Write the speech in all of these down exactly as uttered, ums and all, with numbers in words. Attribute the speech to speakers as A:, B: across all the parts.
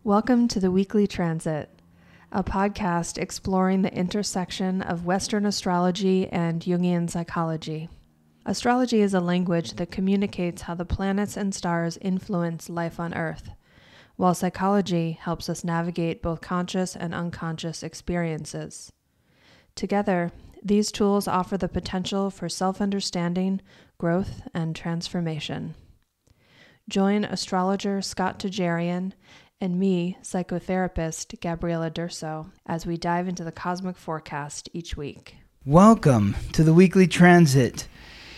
A: Welcome to the Weekly Transit, a podcast exploring the intersection of Western astrology and Jungian psychology. Astrology is a language that communicates how the planets and stars influence life on Earth, while psychology helps us navigate both conscious and unconscious experiences. Together, these tools offer the potential for self-understanding, growth, and transformation. Join astrologer Scott Tejarian and me, psychotherapist Gabriela Durso, as we dive into the cosmic forecast each week.
B: Welcome to the Weekly Transit.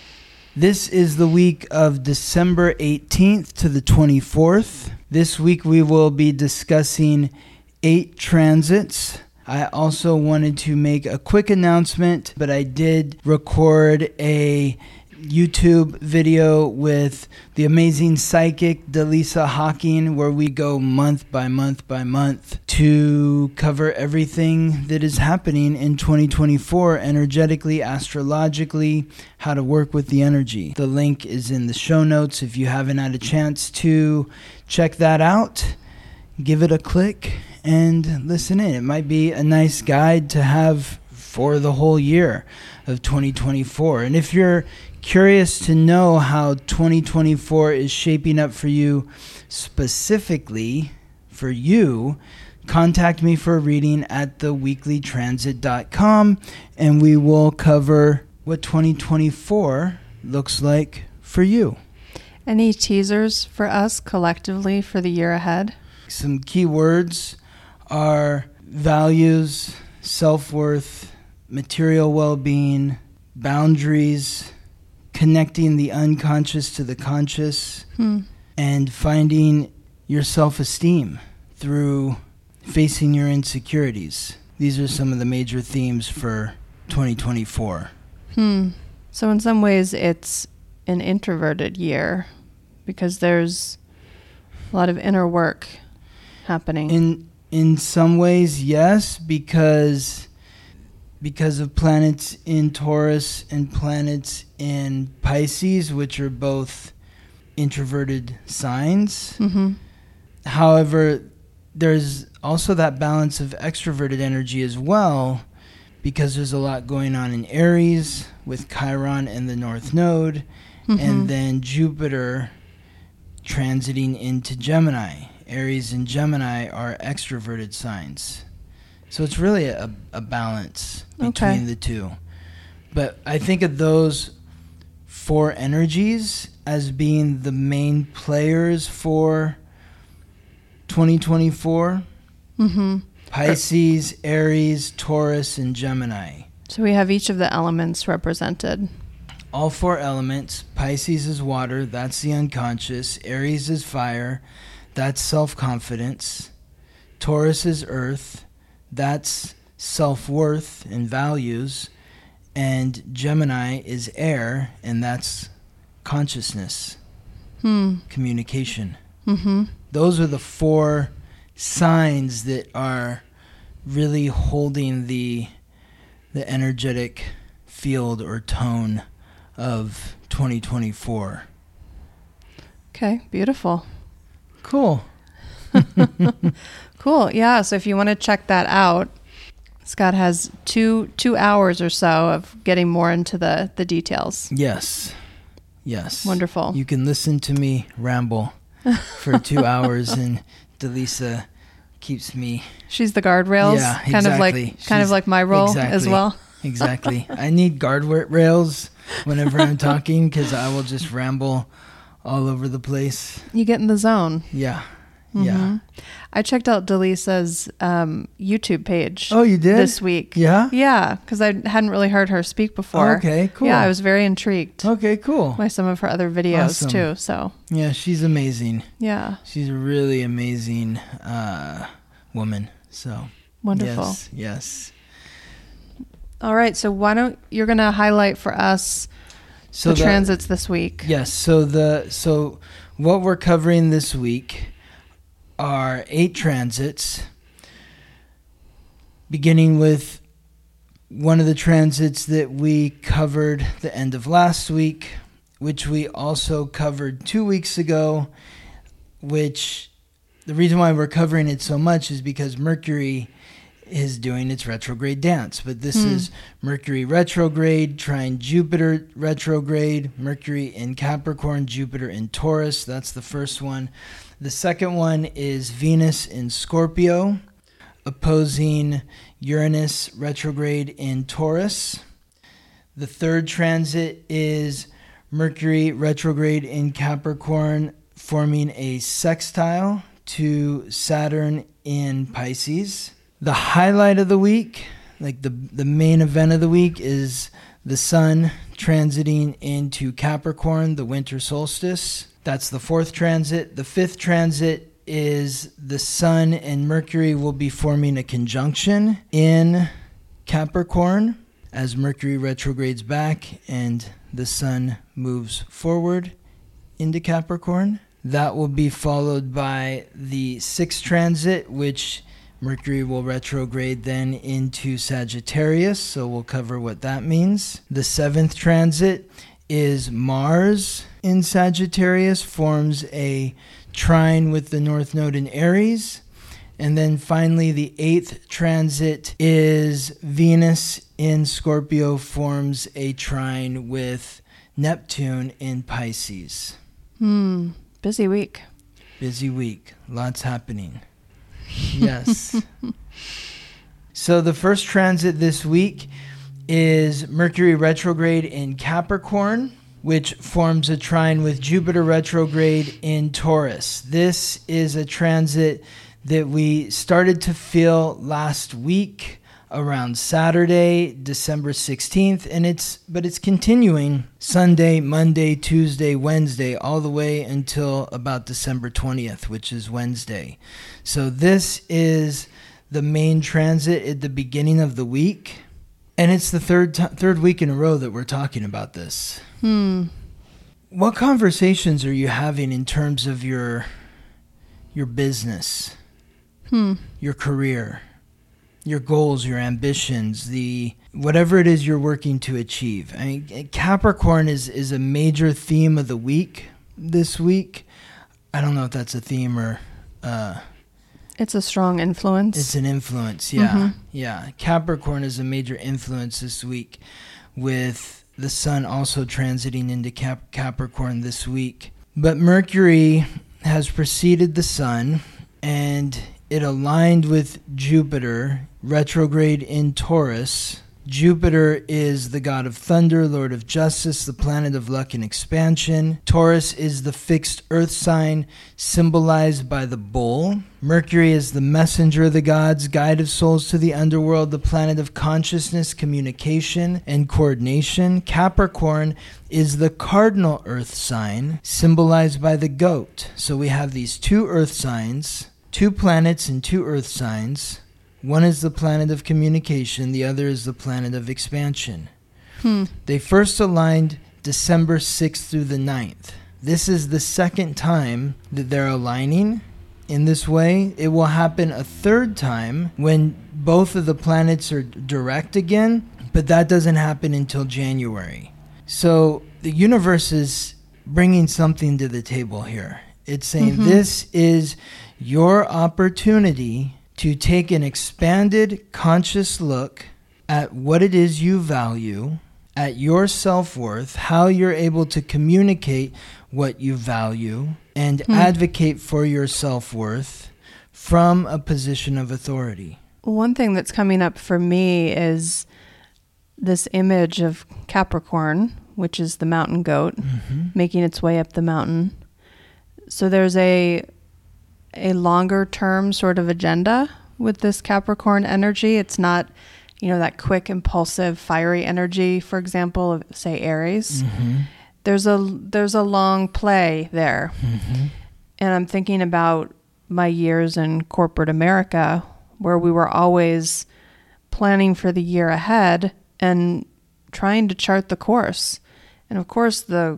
B: This is the week of December eighteenth to the twenty-fourth. This week we will be discussing eight transits. I also wanted to make a quick announcement, but I did record a YouTube video with the amazing psychic Delisa Hawking, where we go month by month by month to cover everything that is happening in twenty twenty-four energetically, astrologically, how to work with the energy. The link is in the show notes. If you haven't had a chance to check that out, give it a click and listen in. It might be a nice guide to have for the whole year of twenty twenty-four. And if you're curious to know how twenty twenty-four is shaping up for you, specifically for you, contact me for a reading at the weekly transit dot com, and we will cover what twenty twenty-four looks like for you.
A: Any teasers for us collectively for the year ahead?
B: Some key words are values, self-worth, material well-being, boundaries, connecting the unconscious to the conscious, hmm. and finding your self-esteem through facing your insecurities. These are some of the major themes for twenty twenty-four.
A: Hmm. So in some ways it's an introverted year because there's a lot of inner work happening.
B: In in some ways, yes, because because of planets in Taurus and planets in Pisces, which are both introverted signs. Mm-hmm. However, there's also that balance of extroverted energy as well, because there's a lot going on in Aries with Chiron and the North Node, mm-hmm. and then Jupiter transiting into Gemini. Aries and Gemini are extroverted signs. So it's really a, a balance between okay. the two. But I think of those four energies as being the main players for twenty twenty-four. Mm-hmm. Pisces, Aries, Taurus, and Gemini.
A: So we have each of the elements represented.
B: All four elements. Pisces is water, that's the unconscious. Aries is fire, that's self-confidence. Taurus is earth, that's self-worth and values. And Gemini is air, and that's consciousness, hmm. communication. Mm-hmm. Those are the four signs that are really holding the the energetic field or tone of twenty twenty-four.
A: Okay, beautiful.
B: Cool.
A: Cool. Yeah, so if you want to check that out, Scott has two two hours or so of getting more into the, the details.
B: Yes. Yes.
A: Wonderful.
B: You can listen to me ramble for two hours, and Delisa keeps me.
A: She's the guardrails.
B: Yeah, exactly.
A: Kind of like
B: She's,
A: kind of like my role
B: exactly,
A: as well.
B: Exactly. I need guardrails whenever I'm talking, because I will just ramble all over the place.
A: You get in the zone.
B: Yeah.
A: Mm-hmm.
B: Yeah.
A: I checked out Delisa's um, YouTube page.
B: Oh, you did?
A: This week.
B: Yeah?
A: Yeah, because I hadn't really heard her speak before.
B: Oh, okay, cool.
A: Yeah, I was very intrigued.
B: Okay, cool.
A: By some of her other videos,
B: awesome.
A: too. So.
B: Yeah, she's amazing.
A: Yeah.
B: She's a really amazing uh, woman. So.
A: Wonderful.
B: Yes, yes.
A: All right, so why don't, you're going to highlight for us so the that, transits this week.
B: Yes, so the so what we're covering this week are eight transits, beginning with one of the transits that we covered the end of last week, which we also covered two weeks ago, which the reason why we're covering it so much is because Mercury is doing its retrograde dance. But this hmm. is Mercury retrograde, trine Jupiter retrograde, Mercury in Capricorn, Jupiter in Taurus. That's the first one. The second one is Venus in Scorpio, opposing Uranus retrograde in Taurus. The third transit is Mercury retrograde in Capricorn, forming a sextile to Saturn in Pisces. The highlight of the week, like the, the main event of the week, is the sun transiting into Capricorn, the winter solstice. That's the fourth transit. The fifth transit is the sun and Mercury will be forming a conjunction in Capricorn as Mercury retrogrades back and the sun moves forward into Capricorn. That will be followed by the sixth transit, which Mercury will retrograde then into Sagittarius, so we'll cover what that means. The seventh transit is Mars in Sagittarius, forms a trine with the North Node in Aries. And then finally, the eighth transit is Venus in Scorpio, forms a trine with Neptune in Pisces.
A: Hmm, busy week.
B: Busy week. Lots happening. Yes. So the first transit this week is Mercury retrograde in Capricorn, which forms a trine with Jupiter retrograde in Taurus. This is a transit that we started to feel last week around Saturday, December sixteenth, and it's but it's continuing Sunday, Monday, Tuesday, Wednesday, all the way until about December twentieth, which is Wednesday. So this is the main transit at the beginning of the week, and it's the third t- third week in a row that we're talking about this.
A: Hmm.
B: What conversations are you having in terms of your your business,
A: hmm.
B: your career, your goals, your ambitions, the whatever it is you're working to achieve? I mean, Capricorn is, is a major theme of the week this week. I don't know if that's a theme or... Uh,
A: it's a strong influence.
B: It's an influence, yeah.
A: Mm-hmm.
B: Yeah. Capricorn is a major influence this week, with the sun also transiting into Cap- Capricorn this week. But Mercury has preceded the sun, and it aligned with Jupiter, retrograde in Taurus. Jupiter is the god of thunder, lord of justice, the planet of luck and expansion. Taurus is the fixed earth sign, symbolized by the bull. Mercury is the messenger of the gods, guide of souls to the underworld, the planet of consciousness, communication, and coordination. Capricorn is the cardinal earth sign, symbolized by the goat. So we have these two earth signs, two planets and two earth signs. One is the planet of communication, the other is the planet of expansion.
A: Hmm.
B: They first aligned December sixth through the ninth. This is the second time that they're aligning in this way. It will happen a third time when both of the planets are direct again, but that doesn't happen until January. So the universe is bringing something to the table here. It's saying mm-hmm. this is your opportunity to take an expanded, conscious look at what it is you value, at your self-worth, how you're able to communicate what you value, and hmm. advocate for your self-worth from a position of authority.
A: One thing that's coming up for me is this image of Capricorn, which is the mountain goat, mm-hmm. making its way up the mountain. So there's a a longer term sort of agenda with this Capricorn energy. It's not, you know, that quick, impulsive, fiery energy, for example, of say Aries.
B: Mm-hmm.
A: There's a there's a long play there.
B: Mm-hmm.
A: And I'm thinking about my years in corporate America, where we were always planning for the year ahead and trying to chart the course. And of course the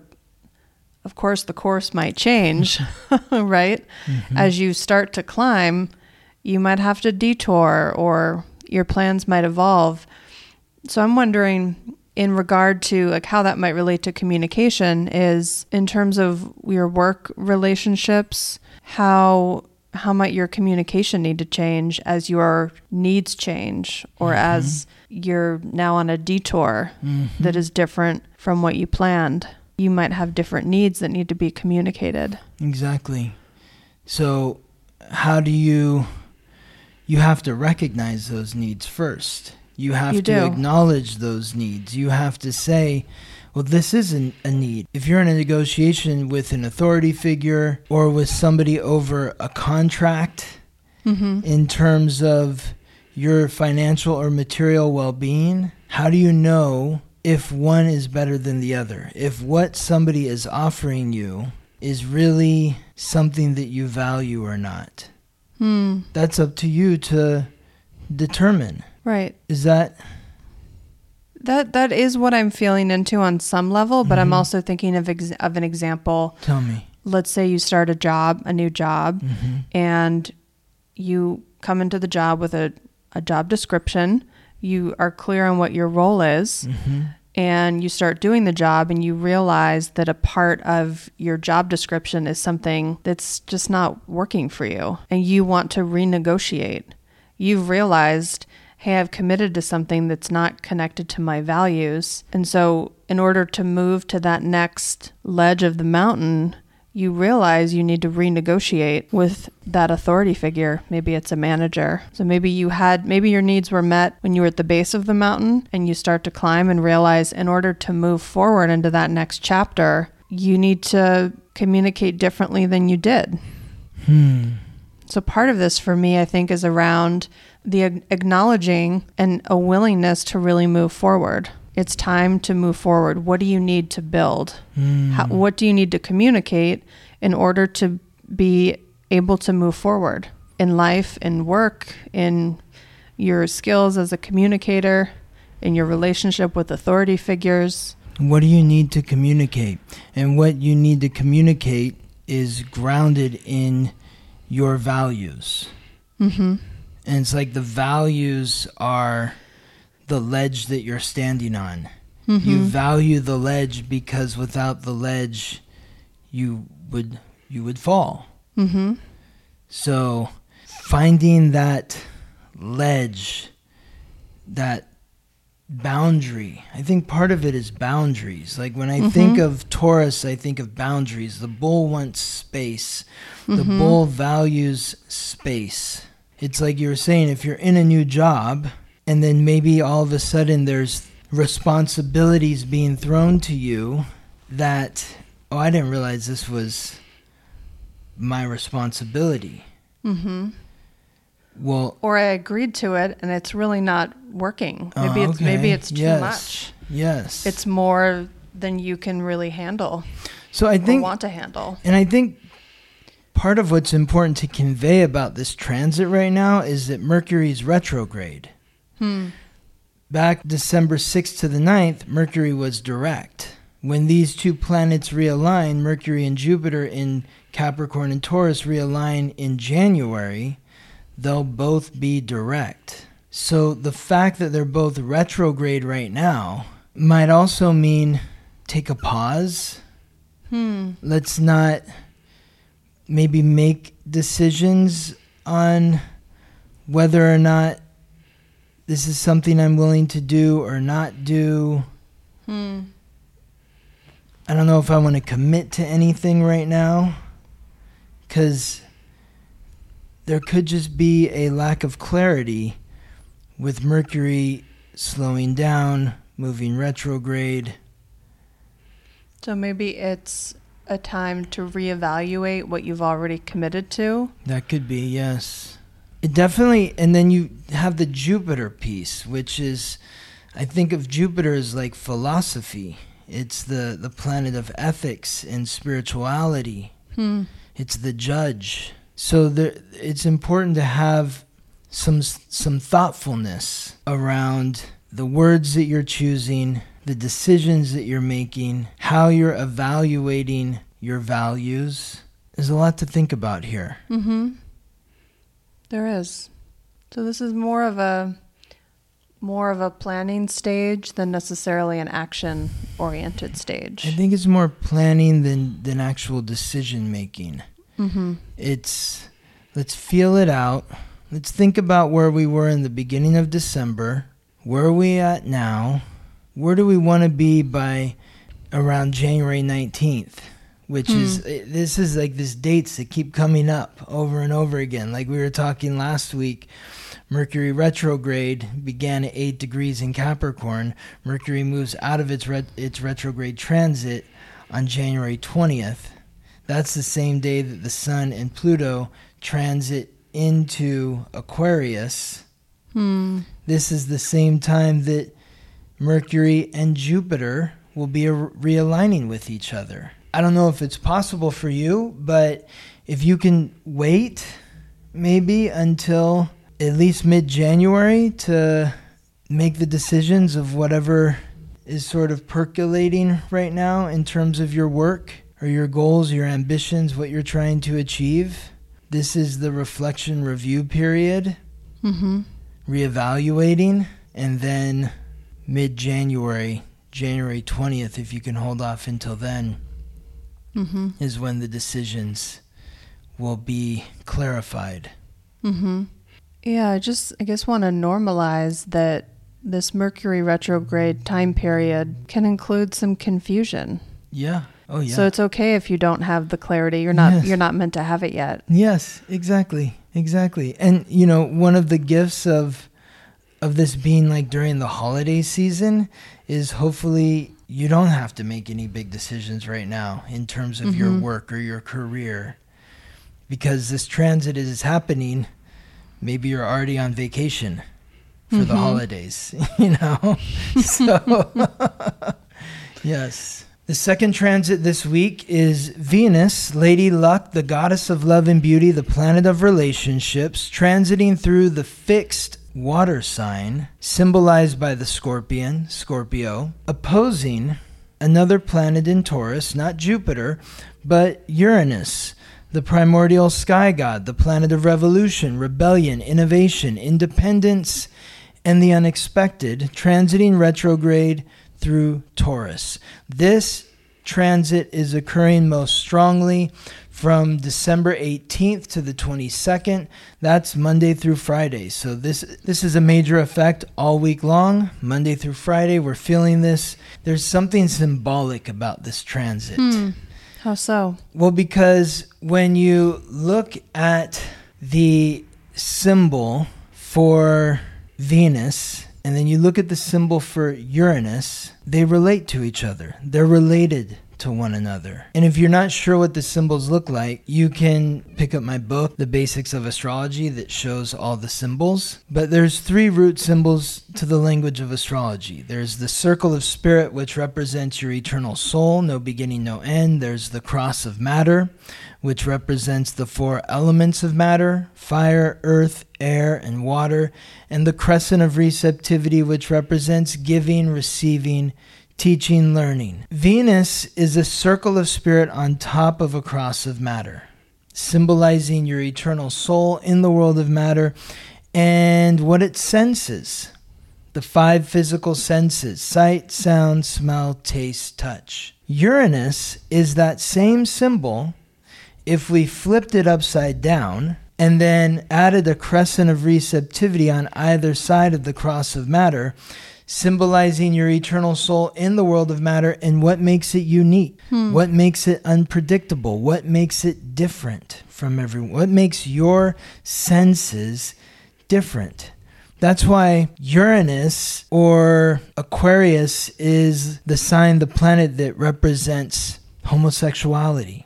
A: Of course, the course might change, right? Mm-hmm. As you start to climb, you might have to detour or your plans might evolve. So I'm wondering, in regard to like how that might relate to communication, is in terms of your work relationships, how how might your communication need to change as your needs change, or mm-hmm. as you're now on a detour mm-hmm. that is different from what you planned? You might have different needs that need to be communicated.
B: Exactly. So how do you, you have to recognize those needs first. You have
A: you
B: to
A: do.
B: acknowledge those needs. You have to say, well, this isn't a need. If you're in a negotiation with an authority figure or with somebody over a contract mm-hmm. in terms of your financial or material well-being, how do you know if one is better than the other? If what somebody is offering you is really something that you value or not? Hmm. That's up to you to determine.
A: Right.
B: Is that...
A: That that is what I'm feeling into on some level, but mm-hmm. I'm also thinking of ex- of an example.
B: Tell me.
A: Let's say you start a job, a new job, mm-hmm. and you come into the job with a, a job description. You are clear on what your role is, mm-hmm. and you start doing the job, and you realize that a part of your job description is something that's just not working for you, and you want to renegotiate. You've realized, hey, I've committed to something that's not connected to my values. And so in order to move to that next ledge of the mountain, you realize you need to renegotiate with that authority figure. Maybe it's a manager. So maybe you had, maybe your needs were met when you were at the base of the mountain, and you start to climb and realize in order to move forward into that next chapter, you need to communicate differently than you did. Hmm. So part of this for me, I think, is around the acknowledging and a willingness to really move forward. It's time to move forward. What do you need to build? Mm. How, what do you need to communicate in order to be able to move forward in life, in work, in your skills as a communicator, in your relationship with authority figures?
B: What do you need to communicate? And what you need to communicate is grounded in your values. Mm-hmm. And it's like the values are the ledge that you're standing on. Mm-hmm. You value the ledge because without the ledge, you would you would fall. Mm-hmm. So finding that ledge, that boundary, I think part of it is boundaries. Like when I mm-hmm. think of Taurus, I think of boundaries. The bull wants space. Mm-hmm. The bull values space. It's like you were saying, if you're in a new job and then maybe all of a sudden there's responsibilities being thrown to you that, oh, I didn't realize this was my responsibility. Mm-hmm. Well,
A: or I agreed to it and it's really not working. Maybe
B: oh,
A: it's
B: okay.
A: maybe it's too
B: yes.
A: much.
B: Yes.
A: It's more than you can really handle.
B: So I think
A: or want to handle.
B: And I think part of what's important to convey about this transit right now is that Mercury's retrograde. Hmm. Back December sixth to the ninth, Mercury was direct. When these two planets realign, Mercury and Jupiter in Capricorn and Taurus realign in January, they'll both be direct. So the fact that they're both retrograde right now might also mean take a pause. Hmm. Let's not maybe make decisions on whether or not this is something I'm willing to do or not do. Hmm. I don't know if I want to commit to anything right now, because there could just be a lack of clarity with Mercury slowing down, moving retrograde.
A: So maybe it's a time to reevaluate what you've already committed to.
B: That could be, yes. It definitely, and then you have the Jupiter piece, which is, I think of Jupiter as like philosophy. It's the, the planet of ethics and spirituality. Hmm. It's the judge. So there, it's important to have some some thoughtfulness around the words that you're choosing, the decisions that you're making, how you're evaluating your values. There's a lot to think about here.
A: Mm-hmm. There is. So this is more of a more of a planning stage than necessarily an action-oriented stage.
B: I think it's more planning than, than actual decision-making. Mm-hmm. It's Let's feel it out. Let's think about where we were in the beginning of December. Where are we at now? Where do we want to be by around January nineteenth? Which hmm. is, this is like these dates that keep coming up over and over again. Like we were talking last week, Mercury retrograde began at eight degrees in Capricorn. Mercury moves out of its ret- its retrograde transit on January twentieth. That's the same day that the Sun and Pluto transit into Aquarius.
A: Hmm.
B: This is the same time that Mercury and Jupiter will be realigning with each other. I don't know if it's possible for you, but if you can wait maybe until at least mid-January to make the decisions of whatever is sort of percolating right now in terms of your work or your goals, your ambitions, what you're trying to achieve. This is the reflection review period,
A: mm-hmm.
B: reevaluating, and then mid-January, January twentieth, if you can hold off until then,
A: mm-hmm.
B: is when the decisions will be clarified.
A: Mm-hmm. Yeah, I just, I guess, want to normalize that this Mercury retrograde time period can include some confusion.
B: Yeah. Oh, yeah.
A: So it's okay if you don't have the clarity. You're not,
B: yes.
A: you're not meant to have it yet.
B: Yes, exactly. Exactly. And, you know, one of the gifts of of this being like during the holiday season is hopefully you don't have to make any big decisions right now in terms of mm-hmm. your work or your career, because this transit is happening. Maybe you're already on vacation for mm-hmm. the holidays, you know? So, yes. The second transit this week is Venus, Lady Luck, the goddess of love and beauty, the planet of relationships, transiting through the fixed water sign, symbolized by the scorpion, Scorpio, opposing another planet in Taurus, not Jupiter, but Uranus, the primordial sky god, the planet of revolution, rebellion, innovation, independence, and the unexpected, transiting retrograde through Taurus. This transit is occurring most strongly from December eighteenth to the twenty-second. That's Monday through Friday. So this this is a major effect all week long. Monday through Friday, we're feeling this. There's something symbolic about this transit.
A: Hmm. How so?
B: Well, because when you look at the symbol for Venus, and then you look at the symbol for Uranus, they relate to each other. They're related to one another. And if you're not sure what the symbols look like, you can pick up my book, The Basics of Astrology, that shows all the symbols. But there's three root symbols to the language of astrology. There's the circle of spirit, which represents your eternal soul, no beginning, no end. There's the cross of matter, which represents the four elements of matter: fire, earth, air, and water. And the crescent of receptivity, which represents giving, receiving, teaching, learning. Venus is a circle of spirit on top of a cross of matter, symbolizing your eternal soul in the world of matter and what it senses. The five physical senses: sight, sound, smell, taste, touch. Uranus is that same symbol if we flipped it upside down and then added a crescent of receptivity on either side of the cross of matter, symbolizing your eternal soul in the world of matter and what makes it unique, hmm. what makes it unpredictable, what makes it different from everyone, what makes your senses different. That's why Uranus or Aquarius is the sign, the planet that represents homosexuality.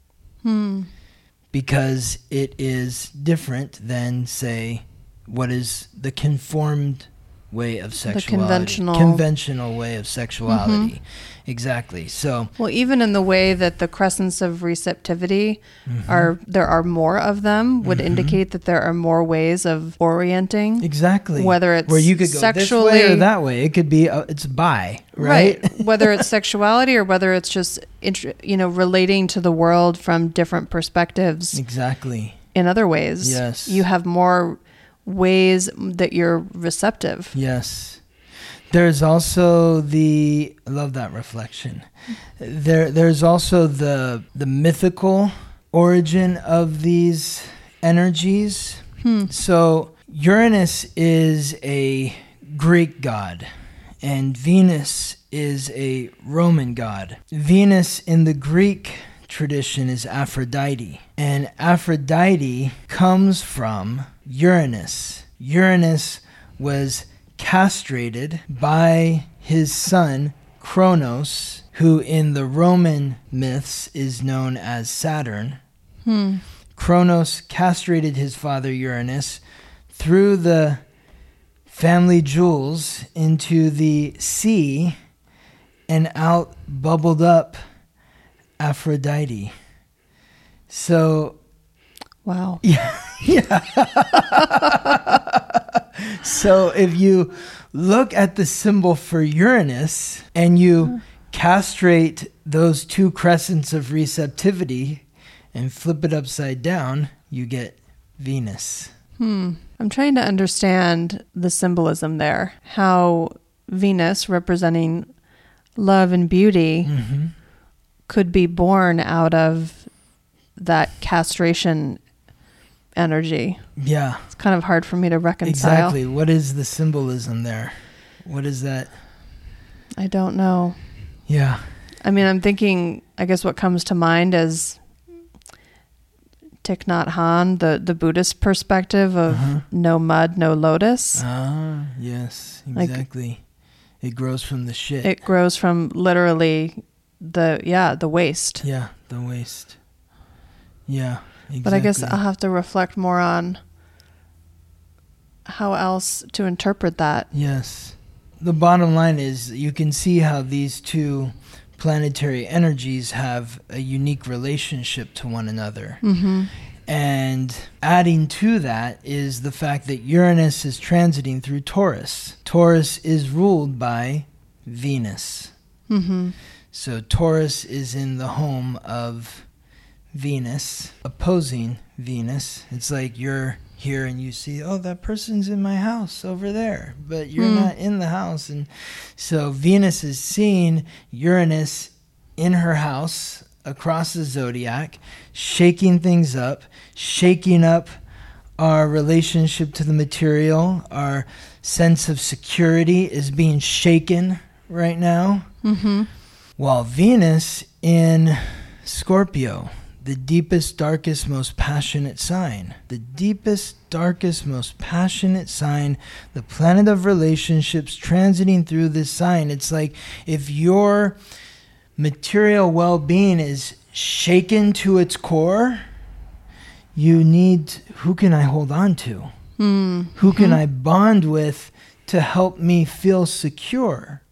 A: Hmm.
B: Because it is different than, say, what is the conformed way of sexuality.
A: The conventional.
B: Conventional way of sexuality.
A: Mm-hmm.
B: Exactly. So,
A: well, even in the way that the crescents of receptivity mm-hmm. are, there are more of them, would mm-hmm. indicate that there are more ways of orienting.
B: Exactly.
A: Whether it's
B: where you could go
A: sexually,
B: this way or that way. It could be, uh, it's bi, right?
A: Right. Whether it's sexuality or whether it's just, you know, relating to the world from different perspectives.
B: Exactly.
A: In other ways.
B: Yes.
A: You have more ways that you're receptive.
B: Yes. There's also the, I love that reflection. There, there's also the the mythical origin of these energies.
A: Hmm.
B: So Uranus is a Greek god, and Venus is a Roman god. Venus in the Greek tradition is Aphrodite, and Aphrodite comes from Uranus. Uranus was castrated by his son Kronos, who in the Roman myths is known as Saturn.
A: Hmm.
B: Kronos castrated his father Uranus, threw the family jewels into the sea, and out bubbled up Aphrodite. So,
A: wow.
B: yeah, yeah. So if you look at the symbol for Uranus and you castrate those two crescents of receptivity and flip it upside down, you get Venus.
A: Hmm. I'm trying to understand the symbolism there. How Venus, representing love and beauty,
B: Mm-hmm.
A: could be born out of that castration energy.
B: Yeah,
A: It's kind of hard for me to reconcile.
B: exactly. What is the symbolism there? What is that?
A: I don't know.
B: Yeah.
A: I mean, I'm thinking, I guess what comes to mind is Thich Nhat Hanh, the, the Buddhist perspective of
B: Uh-huh.
A: no mud, no lotus.
B: Ah, yes,
A: Like-
B: exactly. It grows from the shit.
A: It grows from literally the, yeah, the waste.
B: Yeah, the waste. Yeah, exactly.
A: But I guess I'll have to reflect more on how else to interpret that.
B: Yes. The bottom line is you can see how these two planetary energies have a unique relationship to one another.
A: Mm-hmm.
B: And adding to that is the fact that Uranus is transiting through Taurus. Taurus is ruled by Venus.
A: Mm-hmm.
B: So Taurus is in the home of Venus, opposing Venus. It's like you're here and you see, oh, that person's in my house over there, but you're
A: Hmm.
B: not in the house. And so Venus is seeing Uranus in her house across the zodiac, shaking things up, shaking up our relationship to the material. Our sense of security is being shaken right now.
A: Mm-hmm.
B: While Venus in Scorpio, the deepest, darkest, most passionate sign, the deepest, darkest, most passionate sign, the planet of relationships transiting through this sign. It's like if your material well-being is shaken to its core, you need, who can I hold on to?
A: Mm.
B: Who can I bond with to help me feel secure?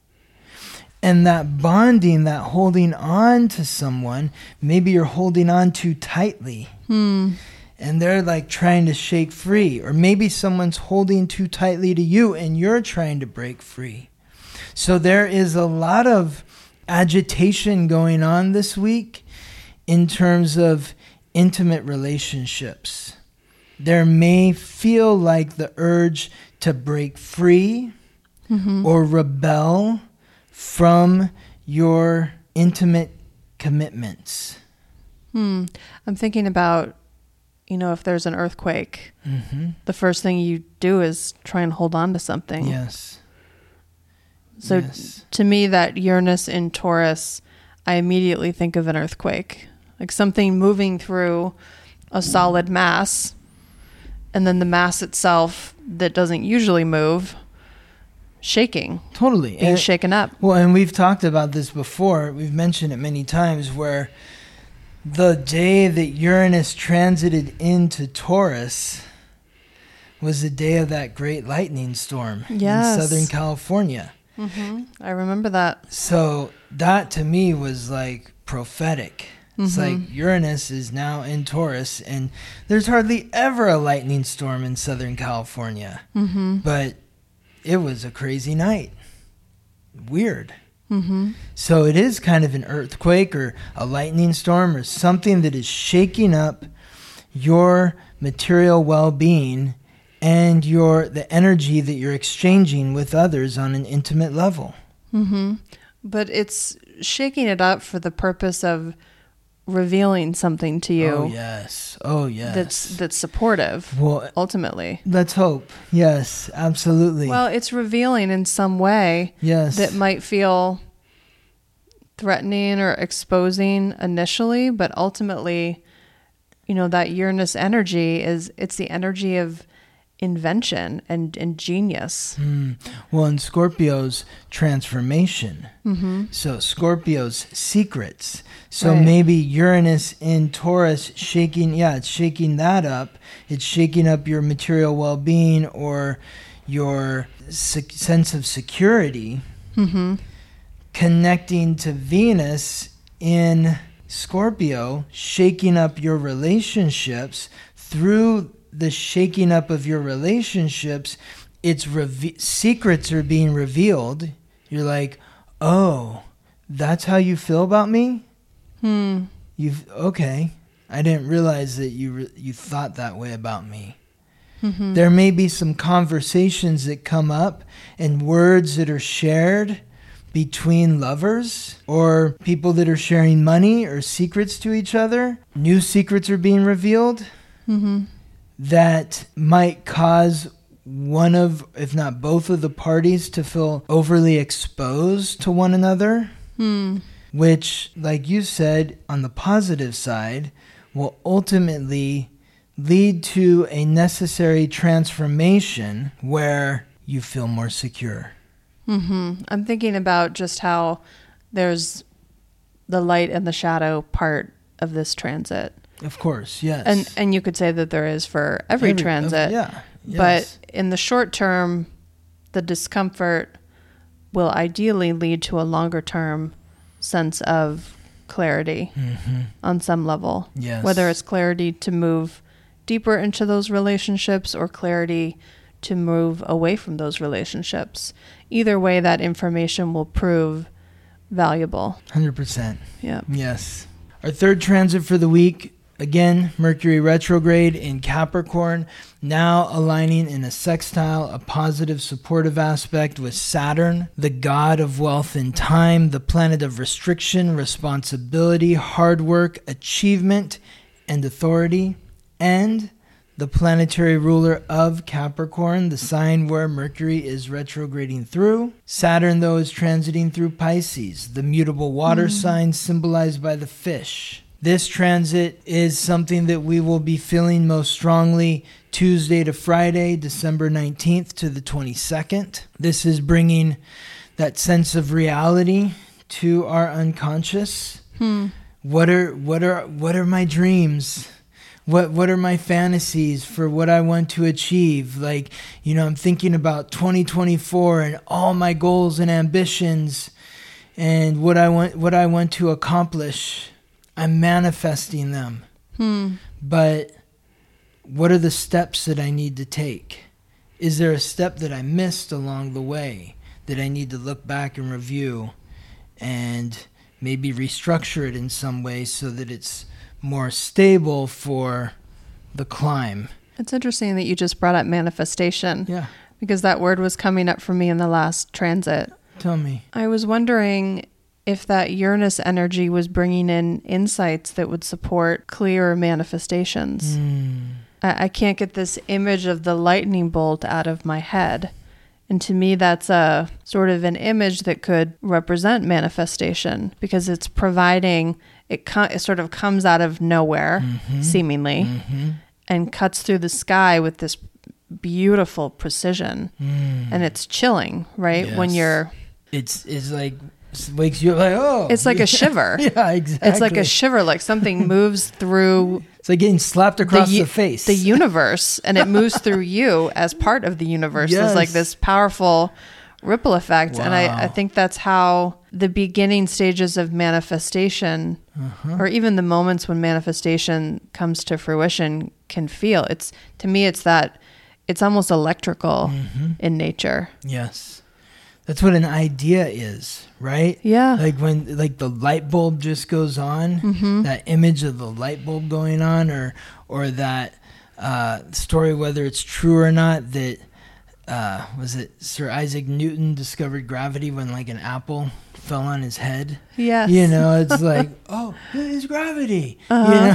B: And that bonding, that holding on to someone, maybe you're holding on too tightly
A: Mm.
B: and they're like trying to shake free. Or maybe someone's holding too tightly to you and you're trying to break free. So there is a lot of agitation going on this week in terms of intimate relationships. There may feel like the urge to break free
A: Mm-hmm.
B: or rebel from your intimate commitments.
A: Hmm. I'm thinking about, you know, if there's an earthquake,
B: Mm-hmm.
A: the first thing you do is try and hold on to something.
B: Yes.
A: So
B: Yes.
A: to me, that Uranus in Taurus, I immediately think of an earthquake, like something moving through a solid mass, and then the mass itself that doesn't usually move, shaking,
B: Totally.
A: being
B: And-
A: shaken up.
B: Well, and we've talked about this before. We've mentioned it many times where the day that Uranus transited into Taurus was the day of that great lightning storm
A: Yes.
B: in Southern California.
A: Mm-hmm. I remember that.
B: So that to me was like prophetic. It's
A: Mhm.
B: like Uranus is now in Taurus and there's hardly ever a lightning storm in Southern California.
A: Mm-hmm.
B: But it was a crazy night. Weird.
A: Mm-hmm.
B: So it is kind of an earthquake or a lightning storm or something that is shaking up your material well-being and your the energy that you're exchanging with others on an intimate level.
A: Mm-hmm. But it's shaking it up for the purpose of revealing something to you.
B: Oh, yes. Oh, yes.
A: That's that's supportive,
B: well,
A: ultimately.
B: Let's hope. Yes, absolutely.
A: Well, it's revealing in some way
B: yes.
A: that might feel threatening or exposing initially, but ultimately, you know, that Uranus energy is, it's the energy of invention and, and genius.
B: Mm. Well, in Scorpio's transformation.
A: Mm-hmm.
B: So Scorpio's secrets. So
A: Right.
B: maybe Uranus in Taurus shaking, yeah, it's shaking that up. It's shaking up your material well-being or your se- sense of security.
A: Mm-hmm.
B: Connecting to Venus in Scorpio, shaking up your relationships. Through the shaking up of your relationships, it's reve- secrets are being revealed. You're like, oh, that's how you feel about me?
A: Hmm.
B: You've okay. I didn't realize that you re- you thought that way about me.
A: Mm-hmm.
B: There may be some conversations that come up and words that are shared between lovers or people that are sharing money or secrets to each other. New secrets are being revealed.
A: Mm-hmm.
B: That might cause one of, if not both of the parties to feel overly exposed to one another,
A: Hmm.
B: which, like you said, on the positive side, will ultimately lead to a necessary transformation where you feel more secure.
A: Mm-hmm. I'm thinking about just how there's the light and the shadow part of this transit.
B: Of course, yes.
A: And and you could say that there is for every,
B: Every-
A: transit.
B: uh, yeah. Yes.
A: But in the short term, the discomfort will ideally lead to a longer term sense of clarity
B: Mhm.
A: on some level.
B: Yes.
A: Whether it's clarity to move deeper into those relationships or clarity to move away from those relationships. Either way, that information will prove valuable.
B: one hundred percent.
A: Yeah.
B: Yes. Our third transit for the week, again, Mercury retrograde in Capricorn, now aligning in a sextile, a positive supportive aspect with Saturn, the god of wealth and time, the planet of restriction, responsibility, hard work, achievement, and authority, and the planetary ruler of Capricorn, the sign where Mercury is retrograding through. Saturn, though, is transiting through Pisces, the mutable water mm. sign symbolized by the fish. This transit is something that we will be feeling most strongly Tuesday to Friday, December nineteenth to the twenty-second. This is bringing that sense of reality to our unconscious.
A: Hmm.
B: What are what are what are my dreams? What what are my fantasies for what I want to achieve? Like, you know, I'm thinking about twenty twenty-four and all my goals and ambitions and what I want what I want to accomplish. I'm manifesting them.
A: Hmm.
B: But what are the steps that I need to take? Is there a step that I missed along the way that I need to look back and review and maybe restructure it in some way so that it's more stable for the climb?
A: It's interesting that you just brought up manifestation.
B: Yeah.
A: Because that word was coming up for me in the last transit.
B: Tell me.
A: I was wondering if that Uranus energy was bringing in insights that would support clearer manifestations.
B: Mm.
A: I, I can't get this image of the lightning bolt out of my head. And to me, that's a sort of an image that could represent manifestation because it's providing, it, co- it sort of comes out of nowhere,
B: mm-hmm.
A: seemingly,
B: mm-hmm.
A: and cuts through the sky with this beautiful precision.
B: Mm.
A: And it's chilling, right?
B: Yes.
A: When you're...
B: It's, it's like... wakes you up like, oh.
A: It's like a shiver.
B: Yeah, exactly.
A: It's like a shiver, like something moves through...
B: It's like getting slapped across
A: the,
B: the face.
A: The universe, and it moves through you as part of the universe.
B: Yes.
A: There's like this powerful ripple effect.
B: Wow.
A: And I, I think that's how the beginning stages of manifestation,
B: uh-huh.
A: or even the moments when manifestation comes to fruition, can feel. It's, to me, it's that, it's almost electrical
B: mm-hmm.
A: in nature.
B: Yes. That's what an idea is, right?
A: Yeah.
B: Like when like the light bulb just goes on,
A: mm-hmm.
B: that image of the light bulb going on, or or that uh, story, whether it's true or not, that uh, was it Sir Isaac Newton discovered gravity when like an apple fell on his head?
A: Yes.
B: You know, it's like, oh, it's gravity.
A: Uh-huh.
B: You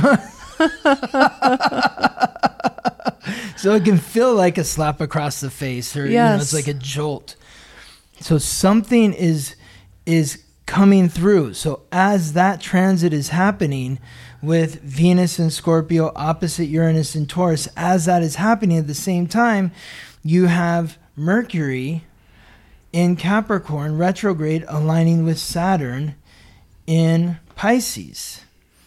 B: know? So it can feel like a slap across the face, or
A: Yes.
B: you know, it's like a jolt. So something is is coming through. So as that transit is happening with Venus and Scorpio opposite Uranus and Taurus, as that is happening at the same time, you have Mercury in Capricorn retrograde aligning with Saturn in Pisces.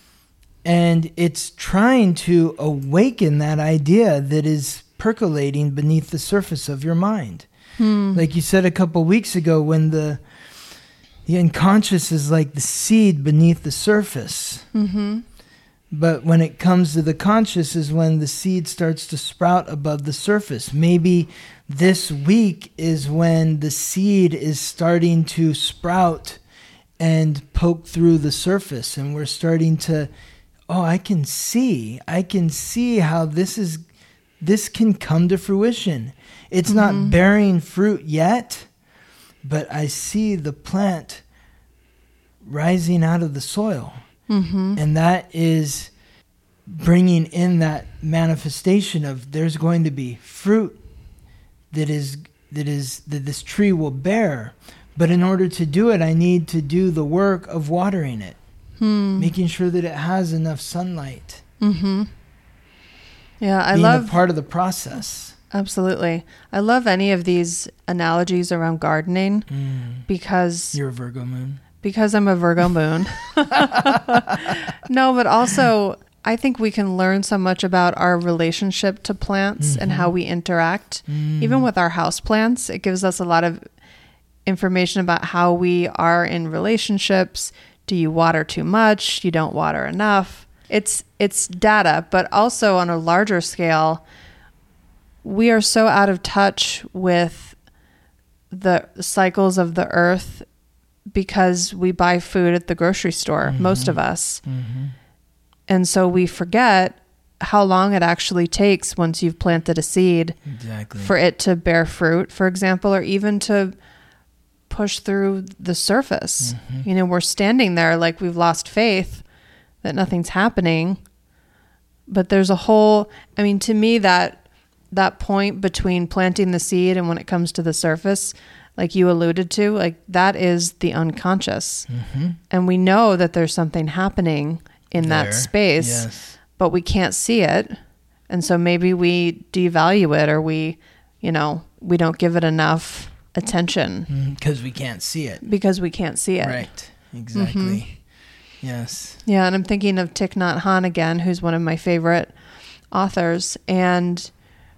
B: And it's trying to awaken that idea that is percolating beneath the surface of your mind.
A: Hmm.
B: Like you said a couple weeks ago, when the the unconscious is like the seed beneath the surface.
A: Mm-hmm.
B: But when it comes to the conscious is when the seed starts to sprout above the surface. Maybe this week is when the seed is starting to sprout and poke through the surface. And we're starting to, oh, I can see. I can see how this is, this can come to fruition. It's mm-hmm. not bearing fruit yet, but I see the plant rising out of the soil.
A: Mm-hmm.
B: And that is bringing in that manifestation of there's going to be fruit that is that is that this tree will bear. But in order to do it, I need to do the work of watering it,
A: hmm.
B: making sure that it has enough sunlight.
A: Mm-hmm. Yeah, I
B: being
A: love
B: a part of the process.
A: Absolutely. I love any of these analogies around gardening
B: Mm.
A: because
B: You're a Virgo moon.
A: Because I'm a Virgo moon. No, but also I think we can learn so much about our relationship to plants mm-hmm. and how we interact. Mm. Even with our house plants, it gives us a lot of information about how we are in relationships. Do you water too much? You don't water enough. It's it's data, but also on a larger scale, we are so out of touch with the cycles of the earth because we buy food at the grocery store, mm-hmm. most of us. Mm-hmm. And so we forget how long it actually takes once you've planted a seed
B: exactly.
A: for it to bear fruit, for example, or even to push through the surface. Mm-hmm. You know, we're standing there like we've lost faith that nothing's happening. But there's a whole, I mean, to me, that that point between planting the seed and when it comes to the surface, like you alluded to, like that is the unconscious. Mm-hmm. And we know that there's something happening in there. That space, yes. But we can't see it. And so maybe we devalue it, or we, you know, we don't give it enough attention.
B: Because mm, we can't see it.
A: Because we can't see it.
B: Right. Exactly. Mm-hmm. Yes.
A: Yeah. And I'm thinking of Thich Nhat Hanh again, who's one of my favorite authors. And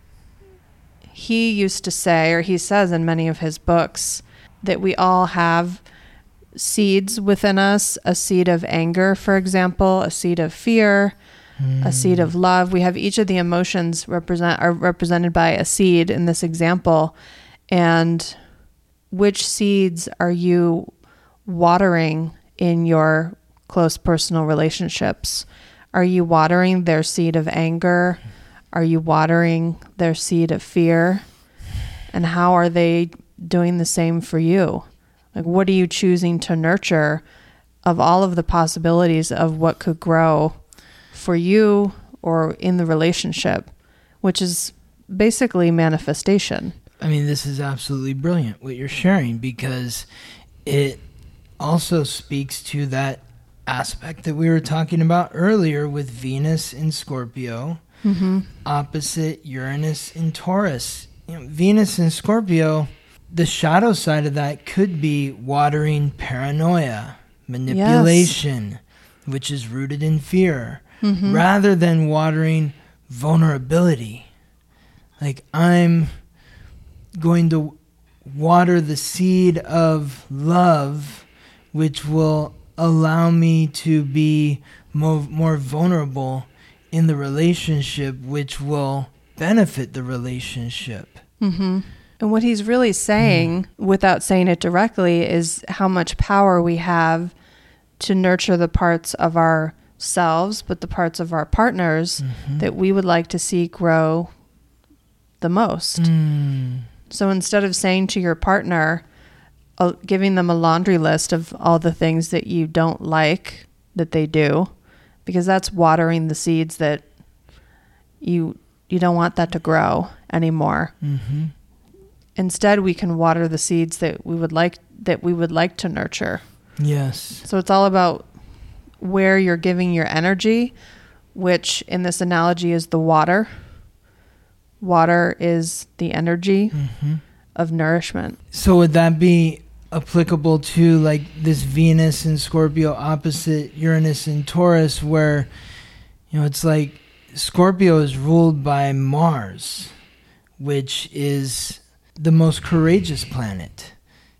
A: he used to say, or he says in many of his books, that we all have seeds within us, a seed of anger, for example, a seed of fear, mm. a seed of love. We have each of the emotions represent are represented by a seed in this example. And which seeds are you watering in your close personal relationships? Are you watering their seed of anger? Are you watering their seed of fear? And how are they doing the same for you? Like, what are you choosing to nurture of all of the possibilities of what could grow for you or in the relationship, which is basically manifestation.
B: I mean, this is absolutely brilliant what you're sharing, because it also speaks to that aspect that we were talking about earlier with Venus in Scorpio, mm-hmm. opposite Uranus in Taurus. You know, Venus in Scorpio, the shadow side of that could be watering paranoia, manipulation, yes. which is rooted in fear, mm-hmm. rather than watering vulnerability. Like, I'm going to water the seed of love, which will allow me to be more, more vulnerable in the relationship, which will benefit the relationship.
A: Mm-hmm. And what he's really saying, mm. without saying it directly, is how much power we have to nurture the parts of ourselves, but the parts of our partners mm-hmm. that we would like to see grow the most.
B: Mm.
A: So instead of saying to your partner, uh, giving them a laundry list of all the things that you don't like that they do, because that's watering the seeds that you you don't want that to grow anymore.
B: Mm-hmm.
A: Instead, we can water the seeds that we would like that we would like to nurture.
B: Yes.
A: So it's all about where you're giving your energy, which in this analogy is the water. Water is the energy
B: Mm-hmm.
A: of nourishment.
B: So would that be applicable to like this Venus and Scorpio opposite Uranus and Taurus, where, you know, it's like Scorpio is ruled by Mars, which is the most courageous planet.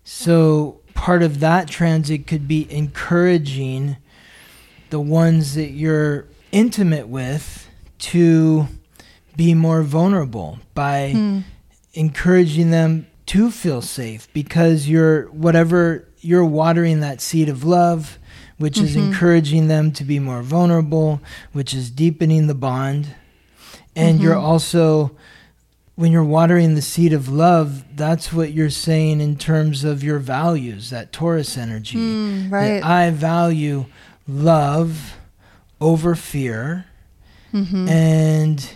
B: So part of that transit could be encouraging the ones that you're intimate with to be more vulnerable by
A: Hmm.
B: encouraging them to feel safe, because you're whatever you're watering that seed of love, which is
A: Mhm.
B: encouraging them to be more vulnerable, which is deepening the bond. And
A: Mhm.
B: you're also, when you're watering the seed of love, that's what you're saying in terms of your values, that Taurus energy.
A: Hmm, right.
B: That I value love over fear,
A: Mm-hmm.
B: and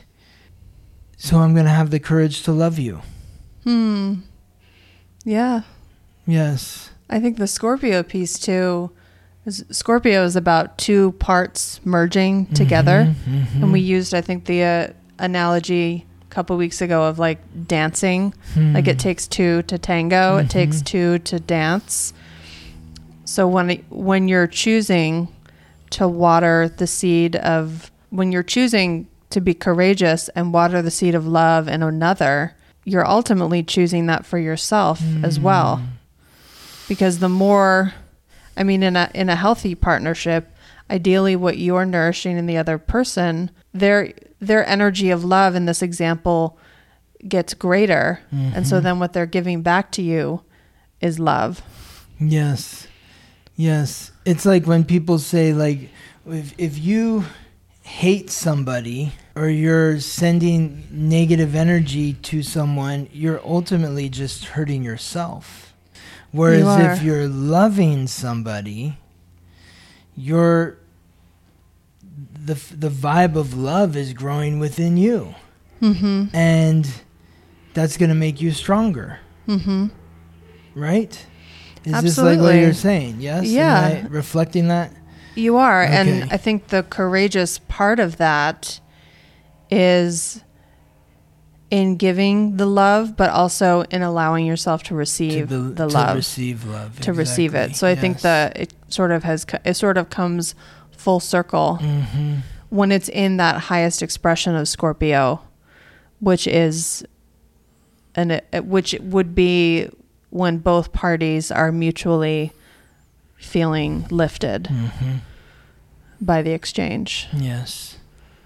B: so I'm going to have the courage to love you.
A: Hmm. Yeah.
B: Yes.
A: I think the Scorpio piece too is Scorpio is about two parts merging together.
B: Mhm, mhm.
A: And we used, I think, the uh, analogy a couple weeks ago of like dancing.
B: Hmm.
A: Like it takes two to tango. It takes
B: Mhm.
A: two to dance. So when when you're choosing to water the seed of, when you're choosing to be courageous and water the seed of love in another, you're ultimately choosing that for yourself as well. Because the more, I mean, in a in a healthy partnership, ideally what you're nourishing in the other person, their their energy of love in this example gets greater. And so
B: Mhm.
A: then what they're giving back to you is love.
B: Yes. Yes. It's like when people say, like, if, if you hate somebody or you're sending negative energy to someone, you're ultimately just hurting yourself. Whereas
A: You are.
B: if you're loving somebody, you're the the vibe of love is growing within you,
A: Mm-hmm.
B: and that's going to make you stronger,
A: Mm-hmm.
B: right? Is this like what
A: Absolutely.
B: you're saying? Yes?
A: Yeah.
B: Am I reflecting that?
A: You are.
B: Okay.
A: And I think the courageous part of that is in giving the love, but also in allowing yourself to receive
B: to
A: the,
B: to
A: love,
B: receive love,
A: to receive it.
B: exactly.
A: So I think
B: Yes.
A: that it sort of has, co- it sort of comes full circle
B: Mhm.
A: when it's in that highest expression of Scorpio, which is, and it, it- which would be when both parties are mutually feeling lifted
B: Mhm.
A: by the exchange.
B: Yes.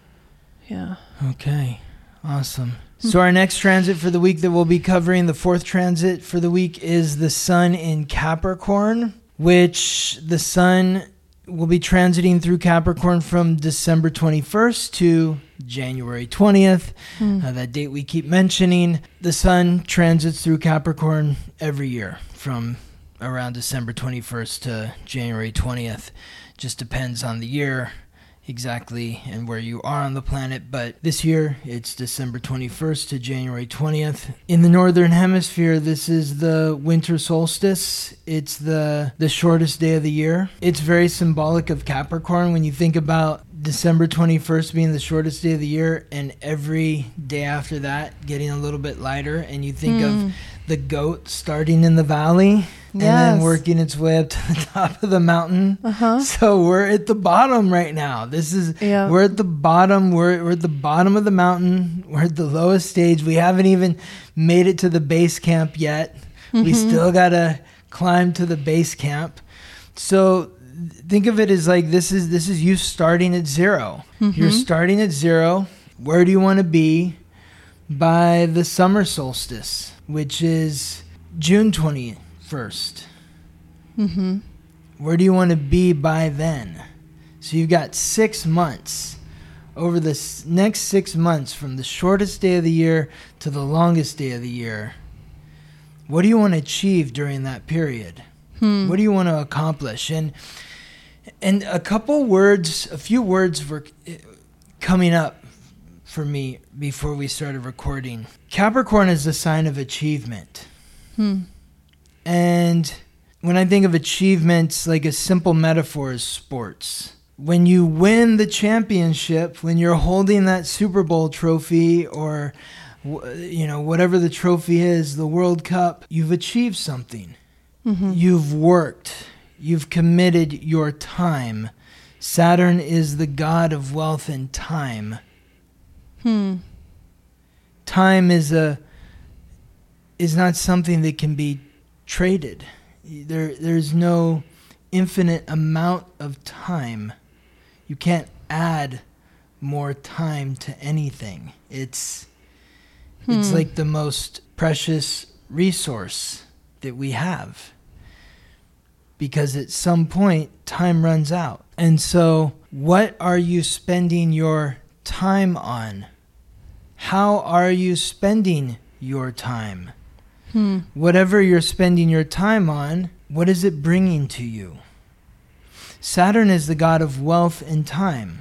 A: Yeah.
B: Okay. Awesome. So our next transit for the week that we'll be covering, the fourth transit for the week, is the sun in Capricorn, which the sun will be transiting through Capricorn from December twenty-first to January twentieth.
A: Hmm.
B: Uh, that date we keep mentioning. The sun transits through Capricorn every year from around December twenty-first to January twentieth. Just depends on the year exactly and where you are on the planet, but this year it's December twenty-first to January twentieth. In the northern hemisphere, this is the winter solstice. It's the the shortest day of the year. It's very symbolic of Capricorn when you think about December twenty-first being the shortest day of the year and every day after that getting a little bit lighter, and you think
A: Hmm.
B: of the goat starting in the valley and then
A: Yes.
B: working its way up to the top of the mountain.
A: Uh-huh.
B: So we're at the bottom right now. This is
A: Yeah.
B: we're at the bottom. We're we're at the bottom of the mountain. We're at the lowest stage. We haven't even made it to the base camp yet. We
A: Mhm.
B: still gotta climb to the base camp. So think of it as like this is this is you starting at zero. You're
A: Mhm.
B: starting at zero. Where do you want to be by the summer solstice, which is June twenty-first?
A: Mhm.
B: Where do you want to be by then? So you've got six months. Over the s- next six months, from the shortest day of the year to the longest day of the year, What do you want to achieve during that period?
A: Hmm.
B: What do you want to accomplish? And and a couple words, a few words were coming up for me before we started recording. Capricorn is a sign of achievement.
A: Hmm.
B: And when I think of achievements, like a simple metaphor is sports. When you win the championship, when you're holding that Super Bowl trophy or, you know, whatever the trophy is, the World Cup, you've achieved something.
A: Mm-hmm.
B: You've worked. You've committed your time. Saturn is the god of wealth and time.
A: Hmm.
B: Time is a is not something that can be traded. There, there's no infinite amount of time. You can't add more time to anything. It's hmm. it's like the most precious resource that we have. Because at some point, time runs out. And so, what are you spending your time on? How are you spending your time?
A: Hmm.
B: Whatever you're spending your time on, what is it bringing to you? Saturn is the god of wealth and time.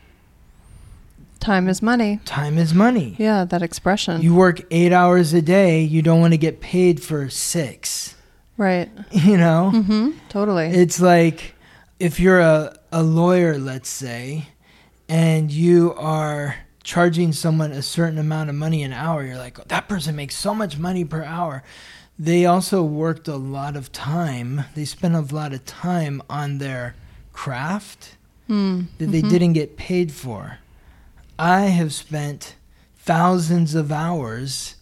A: Time is money.
B: Time is money.
A: Yeah, that expression.
B: You work eight hours a day, you don't want to get paid for six.
A: Right.
B: You know?
A: Mm-hmm. Totally.
B: It's like if you're a, a lawyer, let's say, and you are charging someone a certain amount of money an hour, you're like, oh, that person makes so much money per hour. They also worked a lot of time. They spent a lot of time on their craft
A: mm.
B: that they mm-hmm. didn't get paid for. I have spent thousands of hours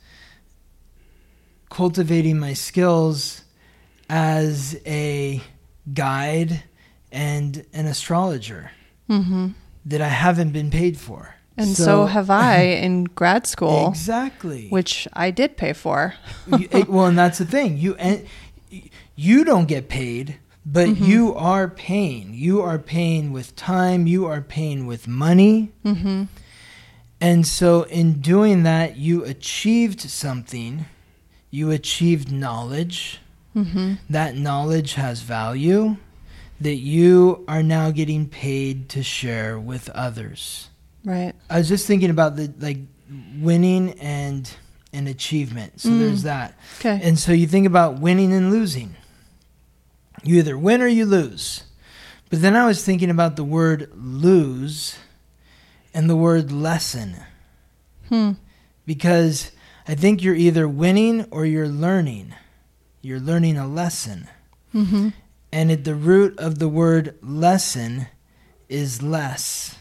B: cultivating my skills as a guide and an astrologer
A: mm-hmm.
B: that I haven't been paid for.
A: And so, so have I in grad school.
B: Exactly.
A: Which I did pay for.
B: you, it, well, and that's the thing. You and you don't get paid, but mm-hmm. you are paying. You are paying with time. You are paying with money.
A: Mm-hmm.
B: And so in doing that, you achieved something. You achieved knowledge.
A: Mm-hmm.
B: That knowledge has value that you are now getting paid to share with others.
A: Right.
B: I was just thinking about the like winning and and achievement. So mm. there's that.
A: Okay.
B: And so you think about winning and losing. You either win or you lose. But then I was thinking about the word lose and the word lesson.
A: Hmm.
B: Because I think you're either winning or you're learning. You're learning a lesson.
A: Mm-hmm.
B: And at the root of the word lesson is less.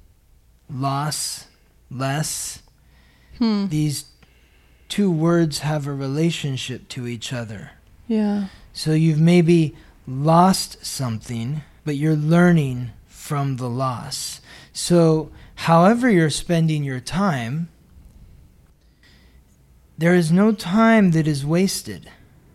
B: Loss, less.
A: Hmm.
B: These two words have a relationship to each other.
A: Yeah.
B: So you've maybe lost something, but you're learning from the loss. So however you're spending your time, there is no time that is wasted.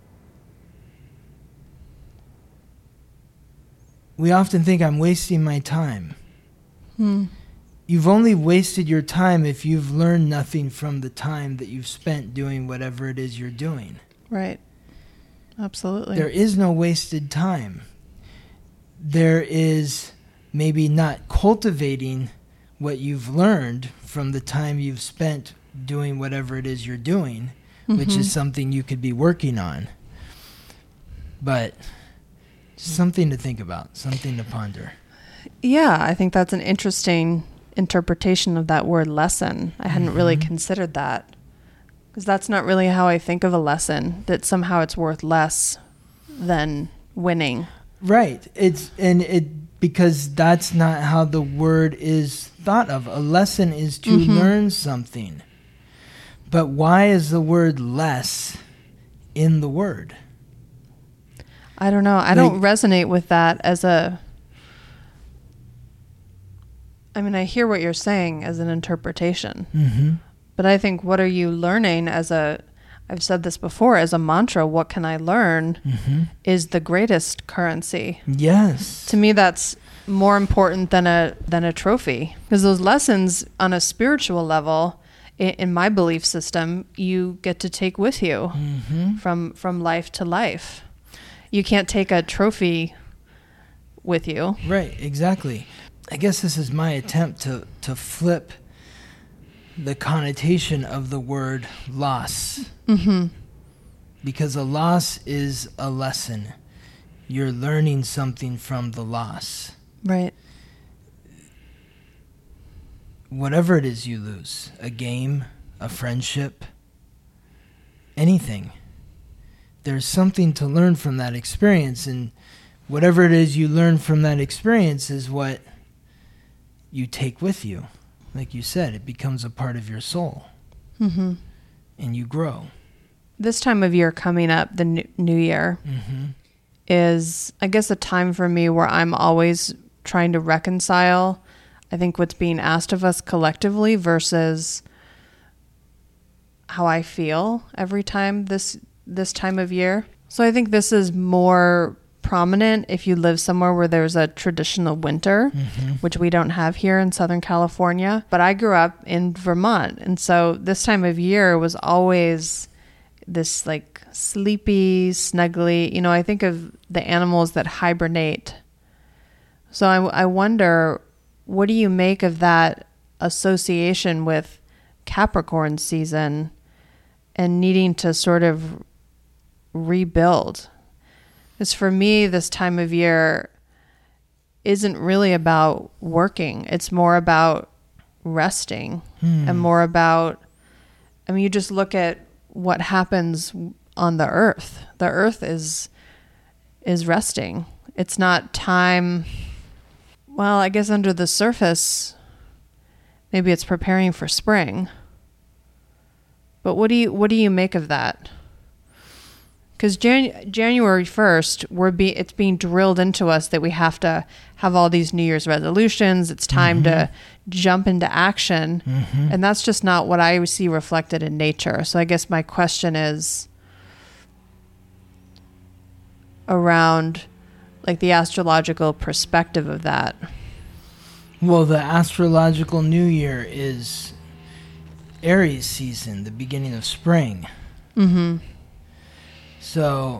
B: We often think I'm wasting my time.
A: Hmm.
B: You've only wasted your time if you've learned nothing from the time that you've spent doing whatever it is you're doing.
A: Right. Absolutely.
B: There is no wasted time. There is maybe not cultivating what you've learned from the time you've spent doing whatever it is you're doing, mm-hmm. which is something you could be working on. But something to think about, something to ponder.
A: Yeah, I think that's an interesting interpretation of that word lesson. I hadn't mm-hmm. really considered that, because that's not really how I think of a lesson, that somehow it's worth less than winning.
B: Right. It's and it because that's not how the word is thought of. A lesson is to mm-hmm. learn something. But why is the word less in the word?
A: I don't know. I like, don't resonate with that as a I mean, I hear what you're saying as an interpretation,
B: mm-hmm.
A: but I think, what are you learning as a, I've said this before, as a mantra, what can I learn
B: mm-hmm.
A: is the greatest currency.
B: Yes.
A: To me, that's more important than a, than a trophy, because those lessons on a spiritual level, in, in my belief system, you get to take with you mm-hmm. from from life to life. You can't take a trophy with you.
B: Right, exactly. I guess this is my attempt to, to flip the connotation of the word loss.
A: Mm-hmm.
B: Because a loss is a lesson. You're learning something from the loss.
A: Right.
B: Whatever it is you lose, a game, a friendship, anything, there's something to learn from that experience, and whatever it is you learn from that experience is what you take with you. Like you said, it becomes a part of your soul,
A: mm-hmm.
B: and you grow.
A: This time of year coming up, the new, new year,
B: mm-hmm.
A: is, I guess, a time for me where I'm always trying to reconcile, I think, what's being asked of us collectively versus how I feel every time this this time of year. So I think this is more prominent if you live somewhere where there's a traditional winter, mm-hmm. which we don't have here in Southern California. But I grew up in Vermont, and so this time of year was always this like sleepy, snuggly, you know, I think of the animals that hibernate. So I, I wonder, what do you make of that association with Capricorn season and needing to sort of rebuild? Because for me, this time of year isn't really about working. It's more about resting hmm. and more about, I mean, you just look at what happens on the earth. The earth is is resting. It's not time. Well, I guess under the surface, maybe it's preparing for spring. But what do you what do you make of that? Because Jan- January first, we're be it's being drilled into us that we have to have all these New Year's resolutions. It's time mm-hmm. to jump into action. Mm-hmm. And that's just not what I see reflected in nature. So I guess my question is around like the astrological perspective of that.
B: Well, the astrological New Year is Aries season, the beginning of spring.
A: Mm-hmm.
B: So,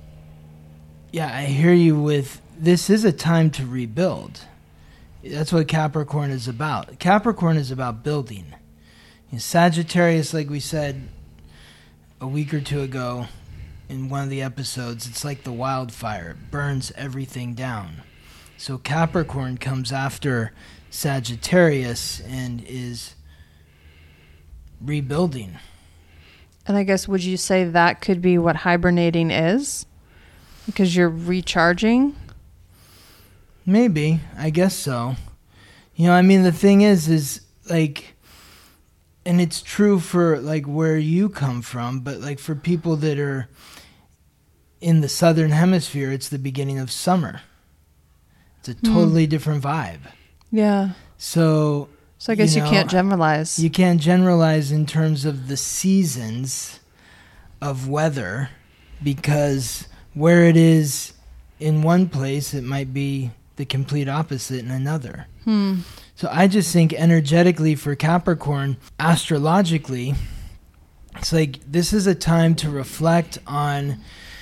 B: yeah, I hear you with, this is a time to rebuild. That's what Capricorn is about. Capricorn is about building. You know, Sagittarius, like we said a week or two ago in one of the episodes, it's like the wildfire. It burns everything down. So Capricorn comes after Sagittarius and is rebuilding.
A: And I guess, would you say that could be what hibernating is? Because you're recharging?
B: Maybe. I guess so. You know, I mean, the thing is, is like, and it's true for like where you come from, but like for people that are in the southern hemisphere, it's the beginning of summer. It's a totally mm. different vibe.
A: Yeah.
B: So...
A: So I guess
B: you, know,
A: you can't generalize.
B: You can't generalize in terms of the seasons of weather, because where it is in one place, it might be the complete opposite in another.
A: Hmm.
B: So I just think energetically for Capricorn, astrologically, it's like this is a time to reflect on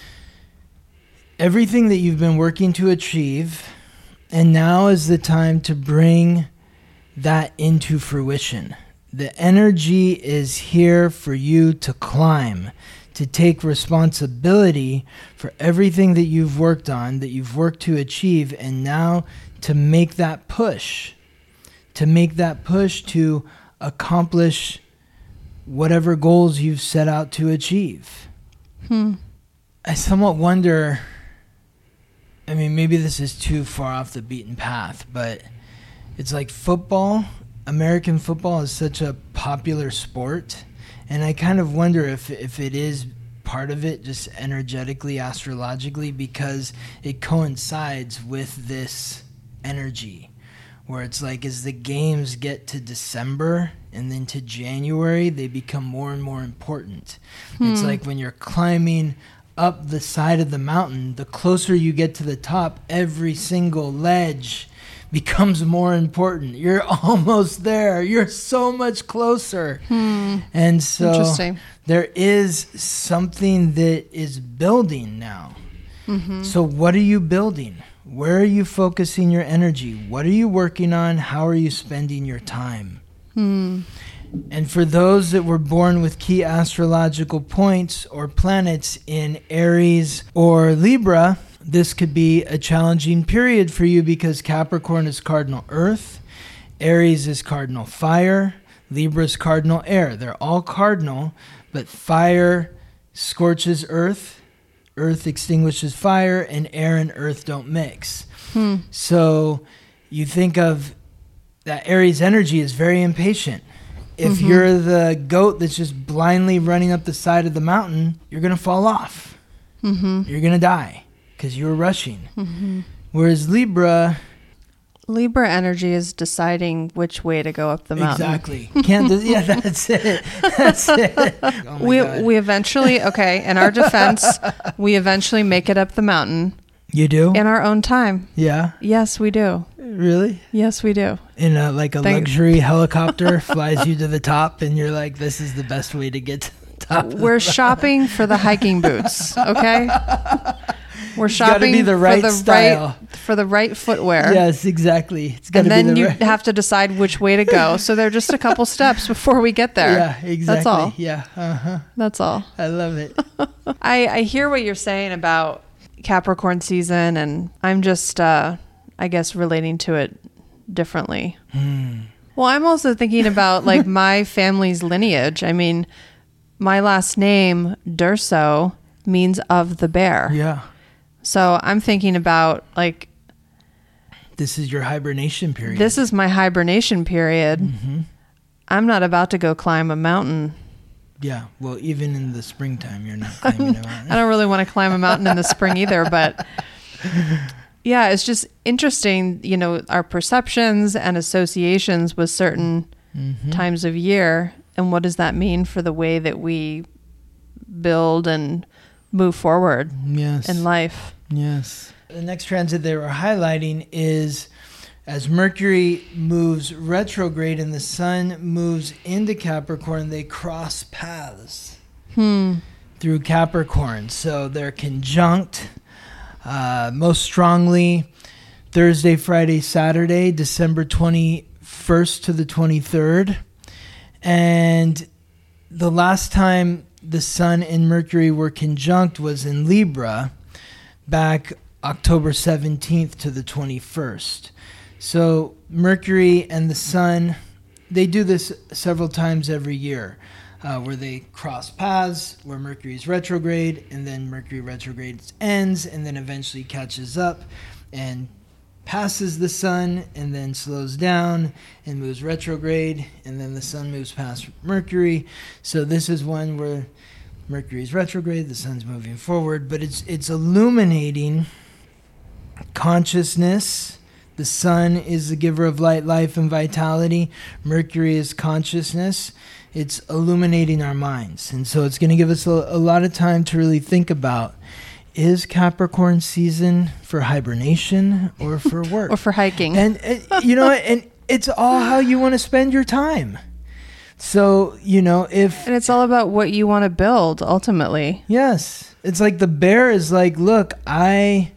B: everything that you've been working to achieve, and now is the time to bring that into fruition. The energy is here for you to climb, to take responsibility for everything that you've worked on, that you've worked to achieve, and now to make that push, to make that push to accomplish whatever goals you've set out to achieve.
A: Hmm.
B: I somewhat wonder, I mean, maybe this is too far off the beaten path, but it's like football, American football is such a popular sport, and I kind of wonder if if it is part of it just energetically, astrologically, because it coincides with this energy, where it's like as the games get to December and then to January, they become more and more important. Hmm. It's like when you're climbing up the side of the mountain, the closer you get to the top, every single ledge becomes more important. You're almost there. You're so much closer.
A: Hmm.
B: And so
A: Interesting.
B: there is something that is building now.
A: Mm-hmm.
B: So what are you building? Where are you focusing your energy? What are you working on? How are you spending your time?
A: Hmm.
B: And for those that were born with key astrological points or planets in Aries or Libra, this could be a challenging period for you because Capricorn is cardinal earth, Aries is cardinal fire, Libra is cardinal air. They're all cardinal, but fire scorches earth, earth extinguishes fire, and air and earth don't mix.
A: Hmm.
B: So you think of that Aries energy is very impatient. If
A: Mm-hmm.
B: you're the goat that's just blindly running up the side of the mountain, you're going to fall off.
A: Mm-hmm.
B: You're going to die because you were rushing.
A: Mm-hmm.
B: Whereas Libra,
A: Libra energy is deciding which way to go up the mountain.
B: exactly. Can't do, yeah, that's it. That's it. Oh my
A: we
B: God.
A: we eventually, okay, in our defense, we eventually make it up the mountain
B: You do?
A: in our own time.
B: Yeah.
A: Yes, we do.
B: Really?
A: Yes, we do.
B: In a, like a
A: Thank-
B: luxury helicopter flies you to the top and you're like, this is the best way to get to the top. of the
A: We're shopping for the hiking boots, okay? We're
B: It's gotta
A: shopping
B: be the right
A: for the
B: style.
A: right for the right footwear.
B: Yes, exactly. It's got to
A: And
B: be
A: then
B: the
A: you
B: right.
A: have to decide which way to go. So they're just a couple steps before we get there.
B: Yeah, exactly.
A: That's all.
B: Yeah, uh-huh.
A: That's all.
B: I love it.
A: I, I hear what you're saying about Capricorn season, and I'm just, uh, I guess, relating to it differently.
B: Hmm.
A: Well, I'm also thinking about like my family's lineage. I mean, my last name, Durso, means of the bear.
B: Yeah.
A: So I'm thinking about like,
B: This is your hibernation period.
A: this is my hibernation period.
B: hmm
A: I'm not about to go climb a mountain.
B: Yeah. Well, even in the springtime, you're not climbing a mountain.
A: I don't really want to climb a mountain in the spring either, but yeah, it's just interesting, you know, our perceptions and associations with certain
B: Mhm.
A: times of year. And what does that mean for the way that we build and move forward
B: Yes.
A: in life?
B: Yes. The next transit they were highlighting is as Mercury moves retrograde and the Sun moves into Capricorn, they cross paths
A: Hmm.
B: through Capricorn. So they're conjunct uh, most strongly Thursday, Friday, Saturday, December twenty-first to the twenty-third. And the last time the Sun and Mercury were conjunct was in Libra back October seventeenth to the twenty-first. So Mercury and the Sun, they do this several times every year, uh, where they cross paths, where Mercury's retrograde, and then Mercury retrograde ends, and then eventually catches up and passes the Sun, and then slows down and moves retrograde, and then the Sun moves past Mercury. So this is one where Mercury's retrograde, the Sun's moving forward, but it's it's illuminating consciousness. The Sun is the giver of light, life, and vitality. Mercury is consciousness. It's illuminating our minds. And so it's going to give us a, a lot of time to really think about, is Capricorn season for hibernation or for work?
A: Or for hiking.
B: And, uh, you know, and it's all how you want to spend your time. So, you know, if...
A: And it's all about what you want to build ultimately.
B: Yes. It's like the bear is like, look, I...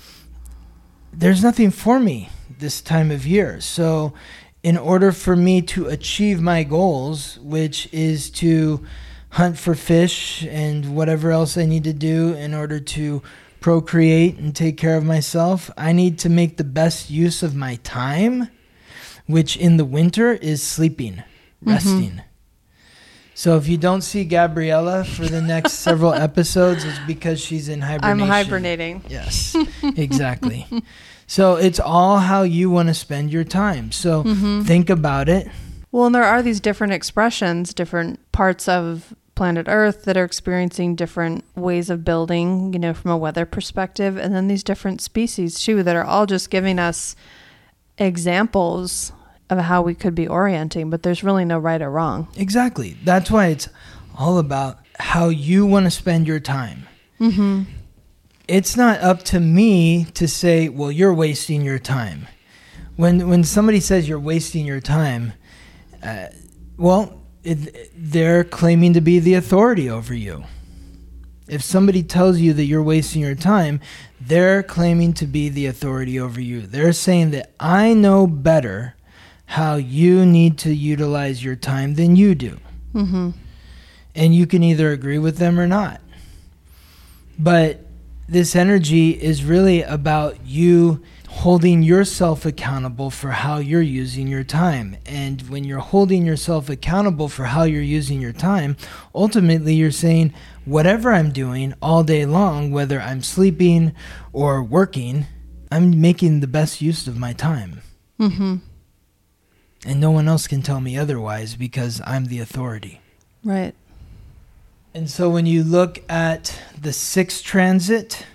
B: There's nothing for me this time of year. So in order for me to achieve my goals, which is to hunt for fish and whatever else I need to do in order to procreate and take care of myself, I need to make the best use of my time, which in the winter is sleeping, resting. Mm-hmm. So if you don't see Gabriella for the next several episodes, it's because she's in hibernation.
A: I'm hibernating.
B: Yes, exactly. So it's all how you want to spend your time. So
A: Mm-hmm.
B: think about it.
A: Well, and there are these different expressions, different parts of planet Earth that are experiencing different ways of building, you know, from a weather perspective. And then these different species, too, that are all just giving us examples of how we could be orienting. But there's really no right or wrong.
B: Exactly. That's why it's all about how you want to spend your time.
A: Mm-hmm.
B: It's not up to me to say, well, you're wasting your time. When when somebody says you're wasting your time, uh, well, it, they're claiming to be the authority over you. If somebody tells you that you're wasting your time, they're claiming to be the authority over you. They're saying that I know better how you need to utilize your time than you do.
A: Mm-hmm.
B: And you can either agree with them or not. But this energy is really about you holding yourself accountable for how you're using your time. And when you're holding yourself accountable for how you're using your time, ultimately you're saying, whatever I'm doing all day long, whether I'm sleeping or working, I'm making the best use of my time.
A: Mm-hmm.
B: And no one else can tell me otherwise because I'm the authority.
A: Right.
B: And so when you look at the sixth transit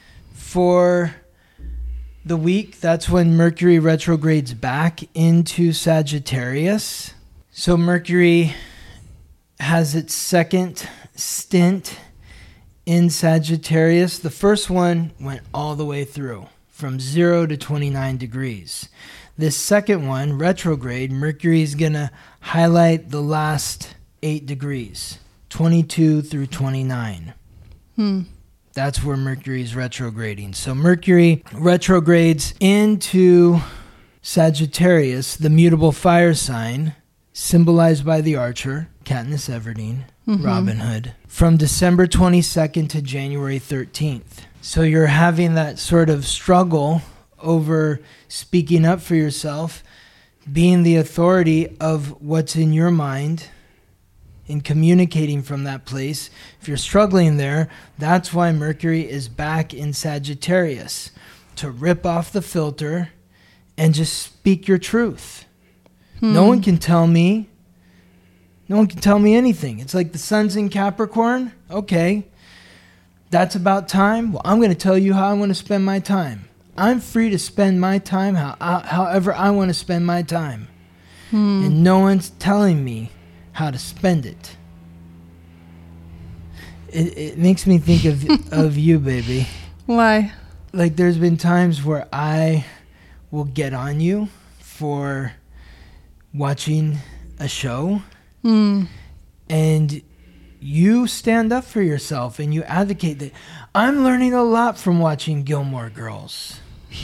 B: for the week, that's when Mercury retrogrades back into Sagittarius. So Mercury has its second stint in Sagittarius. The first one went all the way through from zero to twenty-nine degrees. This second one, retrograde, Mercury is going to highlight the last eight degrees, twenty-two through twenty-nine.
A: Hmm.
B: That's where Mercury is retrograding. So Mercury retrogrades into Sagittarius, the mutable fire sign, symbolized by the archer, Katniss Everdeen, mm-hmm. Robin Hood, from December twenty-second to January thirteenth. So you're having that sort of struggle over speaking up for yourself, being the authority of what's in your mind, in communicating from that place. If you're struggling there, that's why Mercury is back in Sagittarius, to rip off the filter and just speak your truth. Hmm. No one can tell me. No one can tell me anything. It's like the sun's in Capricorn. Okay, that's about time. Well, I'm going to tell you how I want to spend my time. I'm free to spend my time how, however I want to spend my time. Hmm. And no one's telling me how to spend it. It, it makes me think of of you, baby.
A: Why?
B: Like, there's been times where I will get on you for watching a show, mm. and you stand up for yourself and you advocate that. I'm learning a lot from watching Gilmore Girls.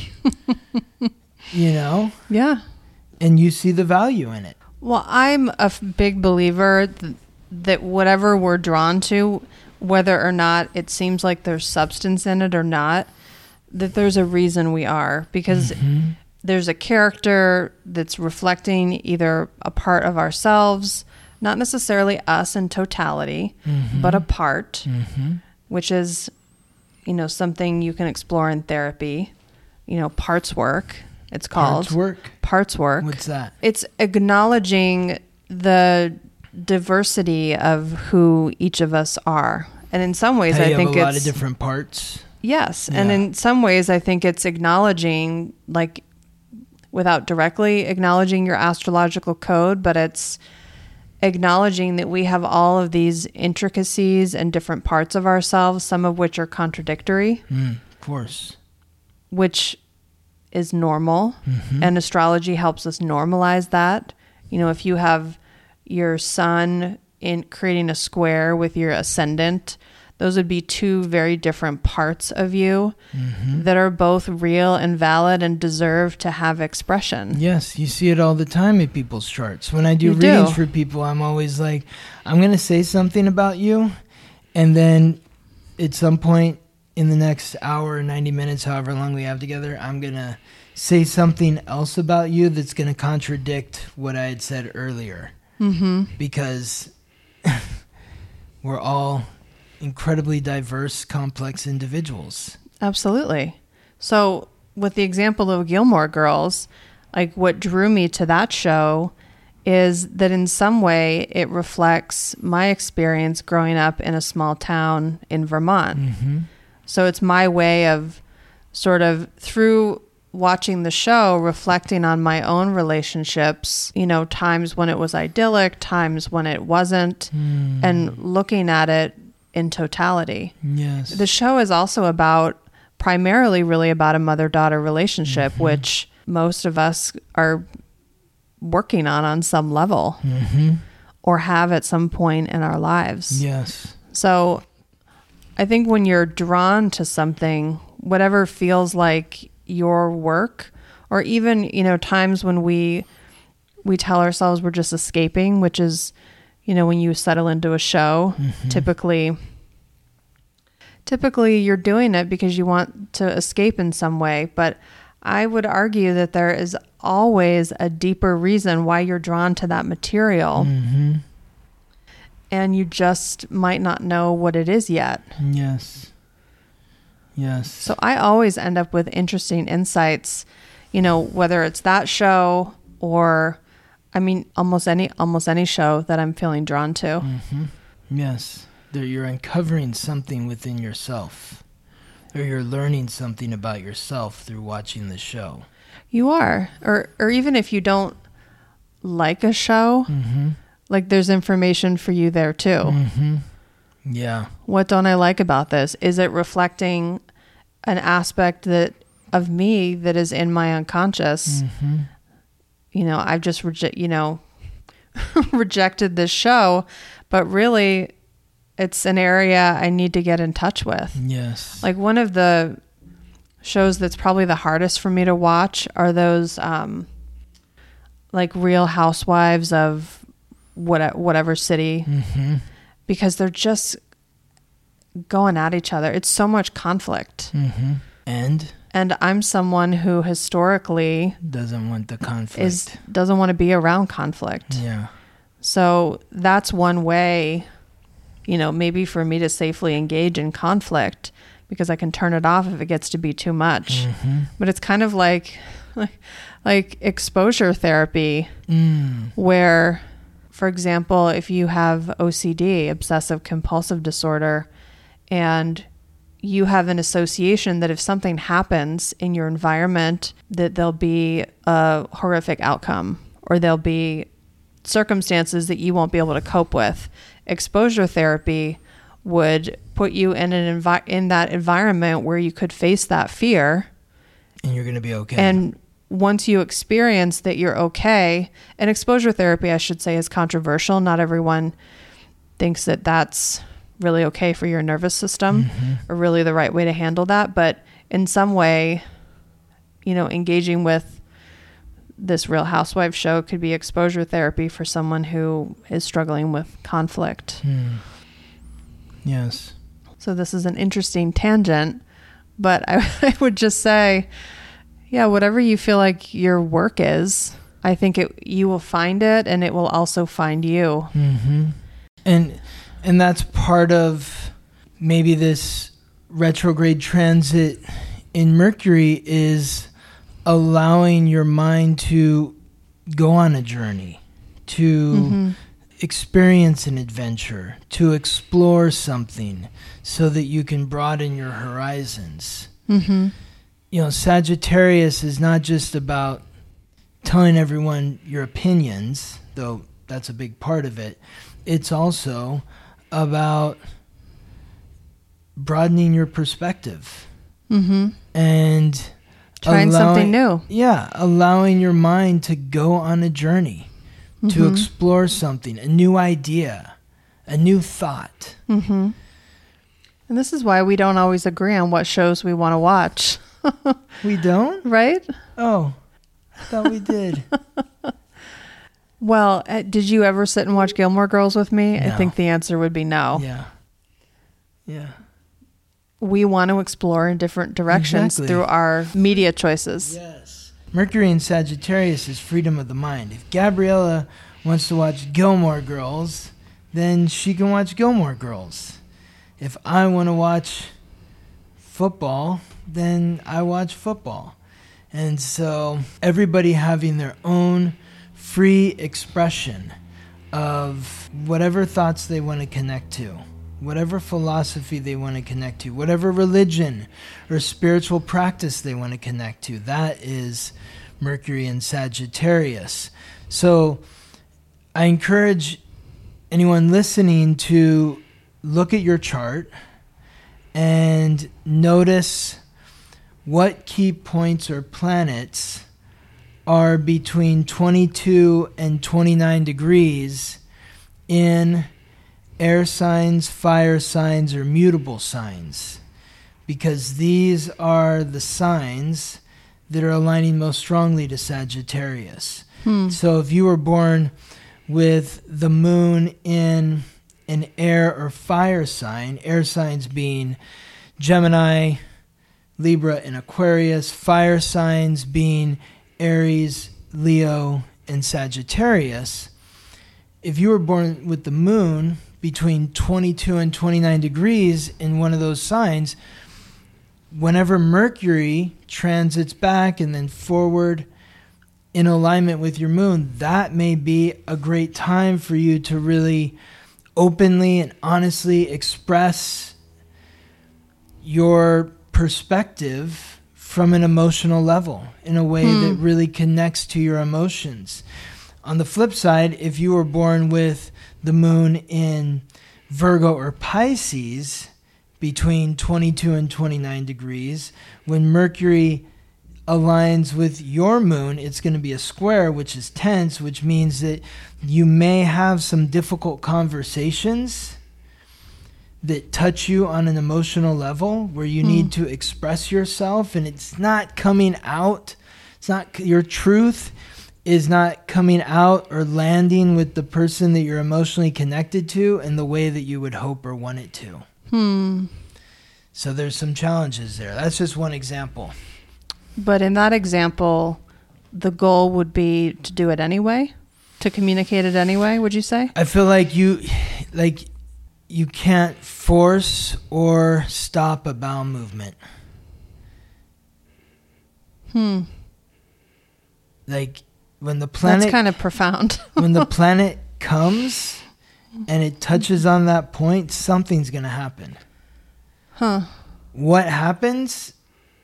B: You know?
A: Yeah.
B: And you see the value in it.
A: Well, I'm a f- big believer th- that whatever we're drawn to, whether or not it seems like there's substance in it or not, that there's a reason we are. Because mm-hmm. there's a character that's reflecting either a part of ourselves, not necessarily us in totality, mm-hmm. but a part, mm-hmm. which is, you know, something you can explore in therapy. You know, parts work. It's called
B: Parts work.
A: Parts work.
B: What's that?
A: It's acknowledging the diversity of who each of us are, and in some ways,
B: How
A: I
B: you
A: think
B: have a
A: it's
B: lot of different parts.
A: Yes,
B: Yeah.
A: and in some ways, I think it's acknowledging, like, without directly acknowledging your astrological code, but it's acknowledging that we have all of these intricacies and different parts of ourselves, some of which are contradictory.
B: Mm, of course.
A: Which is normal, mm-hmm. and astrology helps us normalize that. You know, if you have your sun in creating a square with your ascendant, those would be two very different parts of you mm-hmm. that are both real and valid and deserve to have expression.
B: Yes, you see it all the time in people's charts. When I do
A: You
B: readings
A: do.
B: for people, I'm always like, I'm going to say something about you, and then at some point in the next hour, ninety minutes, however long we have together, I'm going to say something else about you that's going to contradict what I had said earlier. Mm-hmm. Because we're all incredibly diverse, complex individuals.
A: Absolutely. So with the example of Gilmore Girls, like, what drew me to that show is that in some way it reflects my experience growing up in a small town in Vermont. Mm-hmm. So it's my way of sort of, through watching the show, reflecting on my own relationships, you know, times when it was idyllic, times when it wasn't, mm. and looking at it in totality.
B: Yes.
A: The show is also about, primarily really about a mother-daughter relationship, mm-hmm. which most of us are working on on some level
B: Mm-hmm.
A: or have at some point in our lives.
B: Yes.
A: So I think when you're drawn to something, whatever feels like your work, or even, you know, times when we we tell ourselves we're just escaping, which is, you know, when you settle into a show,
B: Mm-hmm.
A: typically typically you're doing it because you want to escape in some way. But I would argue that there is always a deeper reason why you're drawn to that material.
B: Mm-hmm.
A: And you just might not know what it is yet.
B: Yes. Yes.
A: So I always end up with interesting insights, you know, whether it's that show or, I mean, almost any almost any show that I'm feeling drawn to.
B: Mm-hmm. Yes. That you're uncovering something within yourself, or you're learning something about yourself through watching the show.
A: You are. Or or even if you don't like a show,
B: Mm-hmm.
A: like there's information for you there too.
B: Mm-hmm. Yeah.
A: What don't I like about this? Is it reflecting an aspect that of me that is in my unconscious?
B: Mm-hmm.
A: You know, I've just reject, you know, rejected this show, but really it's an area I need to get in touch with.
B: Yes.
A: Like one of the shows that's probably the hardest for me to watch are those um, like Real Housewives of what, whatever city,
B: Mm-hmm.
A: because they're just going at each other. It's so much conflict.
B: Mm-hmm. And
A: And I'm someone who historically
B: doesn't want the conflict.
A: is doesn't want to be around conflict.
B: Yeah.
A: So that's one way, you know, maybe for me to safely engage in conflict, because I can turn it off if it gets to be too much.
B: Mm-hmm.
A: But it's kind of like, like, like exposure therapy,
B: Mm.
A: where, for example, if you have O C D, obsessive compulsive disorder, and you have an association that if something happens in your environment, that there'll be a horrific outcome, or there'll be circumstances that you won't be able to cope with. Exposure therapy would put you in an envi- in that environment where you could face that fear.
B: And you're going to be okay.
A: And once you experience that you're okay, and exposure therapy, I should say, is controversial. Not everyone thinks that that's really okay for your nervous system,
B: Mm-hmm.
A: or really the right way to handle that. But in some way, you know, engaging with this Real Housewives show could be exposure therapy for someone who is struggling with conflict.
B: Mm. Yes.
A: So this is an interesting tangent, but I, I would just say, yeah, whatever you feel like your work is, I think it you will find it, and it will also find you.
B: Mm-hmm. And and that's part of maybe this retrograde transit in Mercury, is allowing your mind to go on a journey, to
A: Mm-hmm.
B: experience an adventure, to explore something so that you can broaden your horizons.
A: Mm-hmm.
B: You know, Sagittarius is not just about telling everyone your opinions, though that's a big part of it. It's also about broadening your perspective
A: Mm-hmm.
B: and
A: Trying something new.
B: Yeah, allowing your mind to go on a journey, to
A: Mhm.
B: explore something, a new idea, a new thought.
A: Mm-hmm. And this is why we don't always agree on what shows we want to watch.
B: We don't?
A: Right?
B: Oh, I thought we did.
A: Well, uh, did you ever sit and watch Gilmore Girls with me? I
B: No.
A: think the answer would be no.
B: Yeah. Yeah.
A: We want to explore in different directions
B: Exactly.
A: through our media choices.
B: Yes. Mercury in Sagittarius is freedom of the mind. If Gabriella wants to watch Gilmore Girls, then she can watch Gilmore Girls. If I want to watch football, then I watch football. And so everybody having their own free expression of whatever thoughts they want to connect to, whatever philosophy they want to connect to, whatever religion or spiritual practice they want to connect to. That is Mercury in Sagittarius. So I encourage anyone listening to look at your chart and notice what key points or planets are between twenty-two and twenty-nine degrees in air signs, fire signs, or mutable signs, because these are the signs that are aligning most strongly to Sagittarius. Hmm. So if you were born with the moon in an air or fire sign, air signs being Gemini, Libra, and Aquarius, fire signs being Aries, Leo, and Sagittarius, if you were born with the moon between twenty-two and twenty-nine degrees in one of those signs, whenever Mercury transits back and then forward in alignment with your moon, that may be a great time for you to really openly and honestly express your perspective from an emotional level in a way hmm. that really connects to your emotions. On the flip side, if you were born with the moon in Virgo or Pisces between twenty-two and twenty-nine degrees, when Mercury aligns with your moon, it's going to be a square, which is tense, which means that you may have some difficult conversations that touch you on an emotional level where you mm. need to express yourself, and it's not coming out. It's not, your truth is not coming out or landing with the person that you're emotionally connected to in the way that you would hope or want it to.
A: Hmm.
B: So there's some challenges there. That's just one example.
A: But in that example, the goal would be to do it anyway, to communicate it anyway, would you say?
B: I feel like you, like you can't force or stop a bowel movement.
A: Hmm.
B: Like when the planet...
A: That's kind of profound.
B: When the planet comes and it touches on that point, something's going to happen.
A: Huh.
B: What happens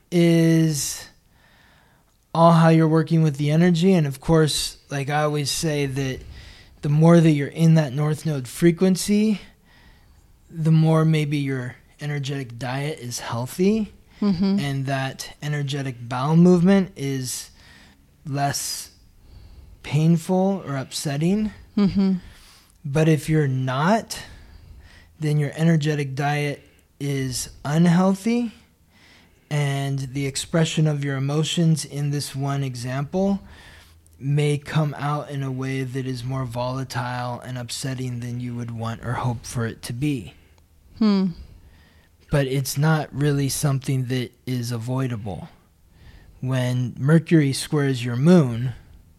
B: is all how you're working with the energy. And of course, like I always say, that the more that you're in that North Node frequency, the more maybe your energetic diet is healthy, mm-hmm. and that energetic bowel movement is less painful or upsetting.
A: Mm-hmm.
B: But if you're not, then your energetic diet is unhealthy, and the expression of your emotions in this one example may come out in a way that is more volatile and upsetting than you would want or hope for it to be.
A: Hmm.
B: But it's not really something that is avoidable. When Mercury squares your moon,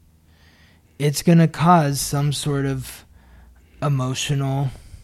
B: it's going to cause some sort of emotional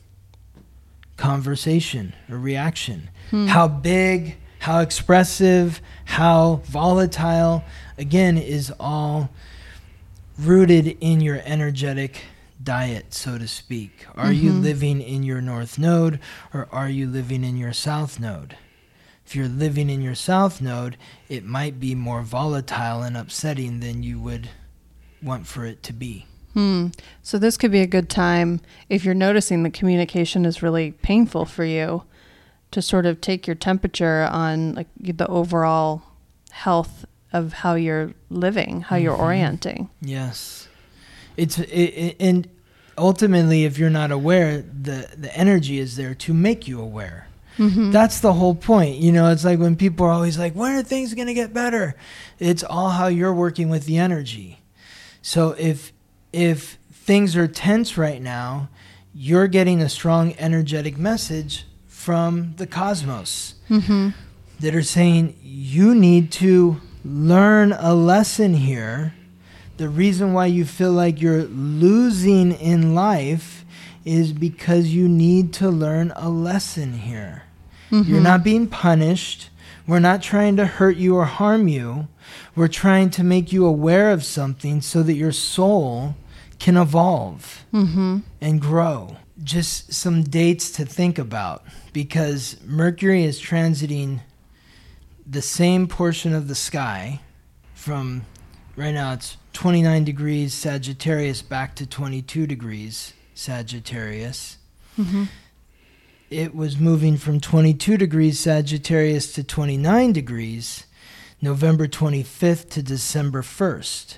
B: conversation or reaction. Hmm. How big, how expressive, how volatile, again, is all rooted in your energetic diet, so to speak. Are mm-hmm. you living in your North Node, or are you living in your South Node? If you're living in your South Node, it might be more volatile and upsetting than you would want for it to be.
A: Hmm. So this could be a good time, if you're noticing that communication is really painful for you, to sort of take your temperature on like the overall health of how you're living, how mm-hmm. you're orienting.
B: Yes. It's it, it, and ultimately, if you're not aware, the, the energy is there to make you aware. Mm-hmm. That's the whole point. You know, it's like when people are always like, when are things going to get better? It's all how you're working with the energy. So if if things are tense right now, you're getting a strong energetic message from the cosmos mm-hmm. that are saying you need to learn a lesson here. The reason why you feel like you're losing in life is because you need to learn a lesson here. Mm-hmm. You're not being punished. We're not trying to hurt you or harm you. We're trying to make you aware of something so that your soul can evolve mm-hmm. and grow. Just some dates to think about, because Mercury is transiting the same portion of the sky from, right now it's twenty-nine degrees Sagittarius back to twenty-two degrees Sagittarius. Mm-hmm. It was moving from twenty-two degrees Sagittarius to twenty-nine degrees November twenty-fifth to December first.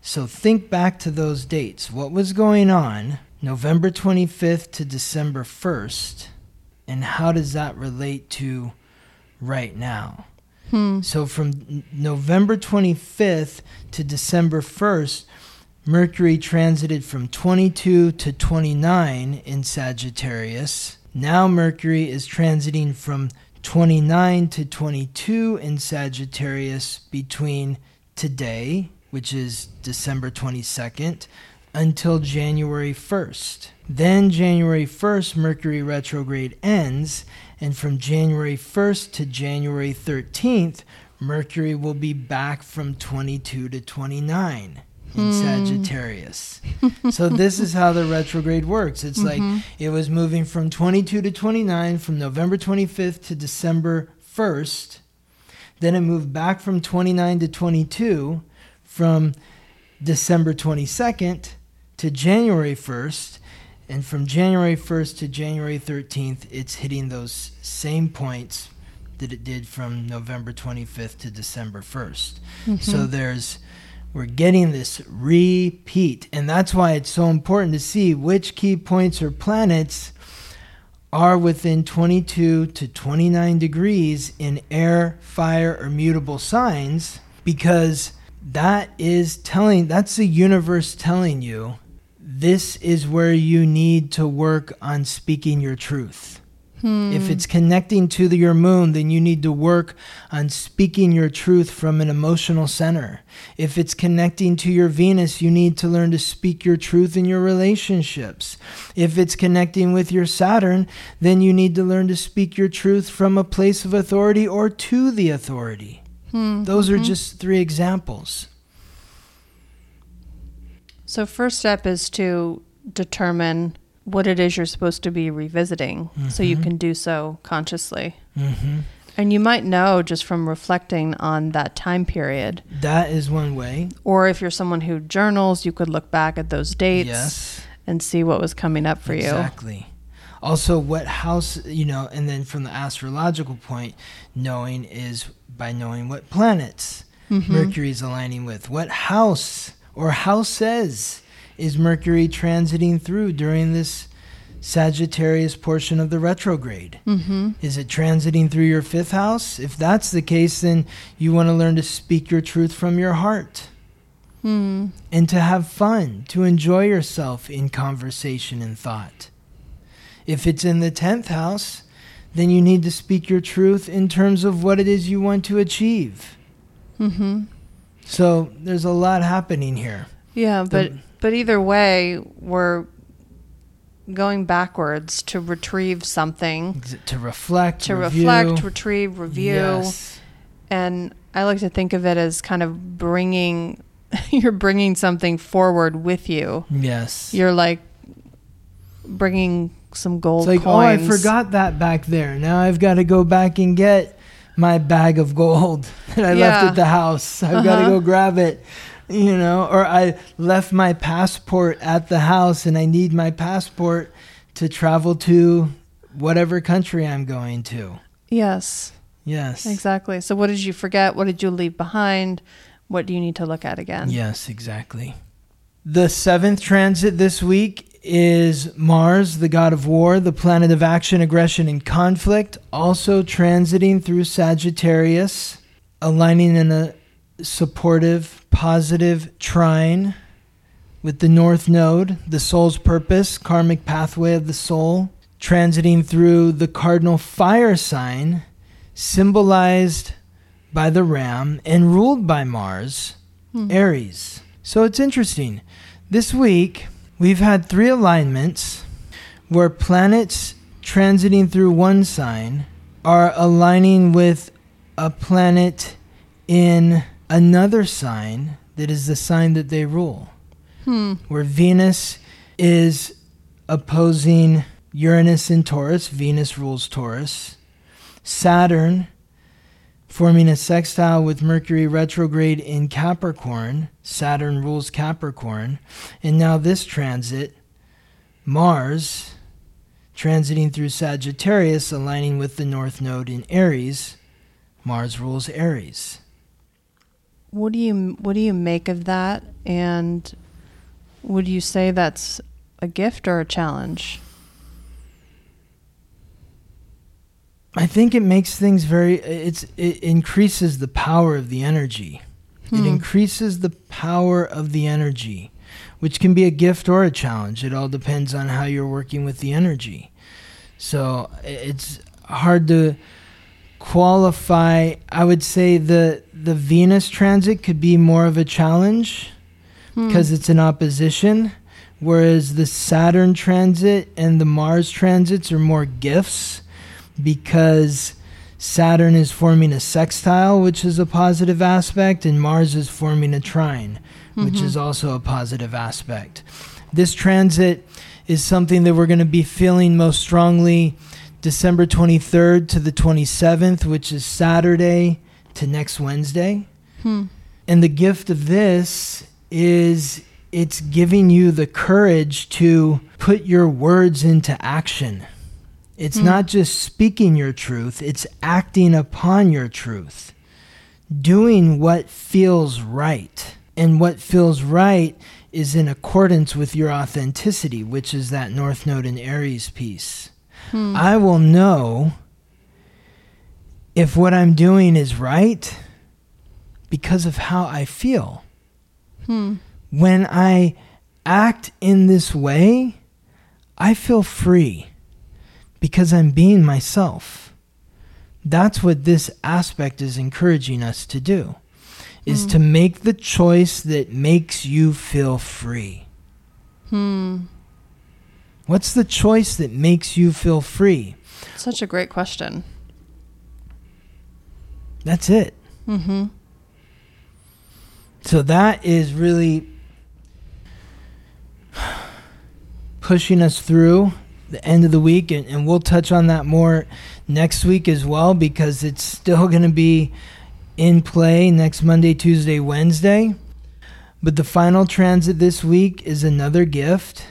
B: So think back to those dates. What was going on November twenty-fifth to December first, and how does that relate to right now?
A: Hmm.
B: So from November twenty-fifth to December first, Mercury transited from twenty-two to twenty-nine in Sagittarius. Now Mercury is transiting from twenty-nine to twenty-two in Sagittarius between today, which is December twenty-second, until January first. Then January first, Mercury retrograde ends, and from January first to January thirteenth, Mercury will be back from twenty-two to twenty-nine in hmm. Sagittarius. So this is how the retrograde works. It's mm-hmm. like it was moving from twenty-two to twenty-nine from November twenty-fifth to December first. Then it moved back from twenty-nine to twenty-two from December twenty-second to January first. And from January first to January thirteenth, it's hitting those same points that it did from November twenty-fifth to December first. Mm-hmm. So there's, we're getting this repeat. And that's why it's so important to see which key points or planets are within twenty-two to twenty-nine degrees in air, fire, or mutable signs, because that is telling, that's the universe telling you, this is where you need to work on speaking your truth. Hmm. If it's connecting to the, your moon, then you need to work on speaking your truth from an emotional center. If it's connecting to your Venus, you need to learn to speak your truth in your relationships. If it's connecting with your Saturn, then you need to learn to speak your truth from a place of authority or to the authority. Hmm. Those mm-hmm. are just three examples.
A: So first step is to determine what it is you're supposed to be revisiting, mm-hmm. so you can do so consciously. Mm-hmm. And you might know just from reflecting on that time period.
B: That is one way.
A: Or if you're someone who journals, you could look back at those dates
B: yes.
A: and see what was coming up for
B: exactly.
A: you.
B: Exactly. Also, what house, you know, and then from the astrological point, knowing is by knowing what planets mm-hmm. Mercury is aligning with. What house or houses is Mercury transiting through during this Sagittarius portion of the retrograde? Mm-hmm. Is it transiting through your fifth house? If that's the case, then you want to learn to speak your truth from your heart. Mm. And to have fun, to enjoy yourself in conversation and thought. If it's in the tenth house, then you need to speak your truth in terms of what it is you want to achieve. Mm-hmm. So there's a lot happening here.
A: Yeah, but... The, But either way, we're going backwards to retrieve something.
B: To reflect,
A: To
B: review.
A: reflect, retrieve, review.
B: Yes.
A: And I like to think of it as kind of bringing, you're bringing something forward with you.
B: Yes.
A: You're like bringing some gold
B: it's like,
A: coins.
B: Oh, I forgot that back there. Now I've got to go back and get my bag of gold that I yeah. left at the house. I've uh-huh. got to go grab it. You know, or I left my passport at the house and I need my passport to travel to whatever country I'm going to.
A: Yes.
B: Yes.
A: Exactly. So what did you forget? What did you leave behind? What do you need to look at again?
B: Yes, exactly. The seventh transit this week is Mars, the god of war, the planet of action, aggression, and conflict, also transiting through Sagittarius, aligning in a supportive, positive trine with the North Node, the soul's purpose, karmic pathway of the soul, transiting through the cardinal fire sign, symbolized by the ram and ruled by Mars, hmm. Aries. So it's interesting. This week, we've had three alignments where planets transiting through one sign are aligning with a planet in another sign that is the sign that they rule. Hmm. Where Venus is opposing Uranus in Taurus. Venus rules Taurus. Saturn forming a sextile with Mercury retrograde in Capricorn. Saturn rules Capricorn. And now this transit, Mars transiting through Sagittarius, aligning with the North Node in Aries. Mars rules Aries.
A: what do you what do you make of that? And would you say that's a gift or a challenge?
B: I think it makes things very, it's it increases the power of the energy. Hmm. It increases the power of the energy, which can be a gift or a challenge. It all depends on how you're working with the energy. So it's hard to qualify. I would say the the Venus transit could be more of a challenge because hmm. it's in opposition, whereas the Saturn transit and the Mars transits are more gifts because Saturn is forming a sextile, which is a positive aspect, and Mars is forming a trine, mm-hmm. which is also a positive aspect. This transit is something that we're going to be feeling most strongly December twenty-third to the twenty-seventh, which is Saturday to next Wednesday. Hmm. And the gift of this is it's giving you the courage to put your words into action. It's hmm. not just speaking your truth, it's acting upon your truth. Doing what feels right. And what feels right is in accordance with your authenticity, which is that North Node in Aries piece. Hmm. I will know if what I'm doing is right because of how I feel. Hmm. When I act in this way, I feel free because I'm being myself. That's what this aspect is encouraging us to do, is hmm. to make the choice that makes you feel free. Hmm. What's the choice that makes you feel free?
A: Such a great question.
B: That's it. Mm-hmm. So that is really pushing us through the end of the week, and, and we'll touch on that more next week as well, because it's still going to be in play next Monday, Tuesday, Wednesday. But the final transit this week is another gift.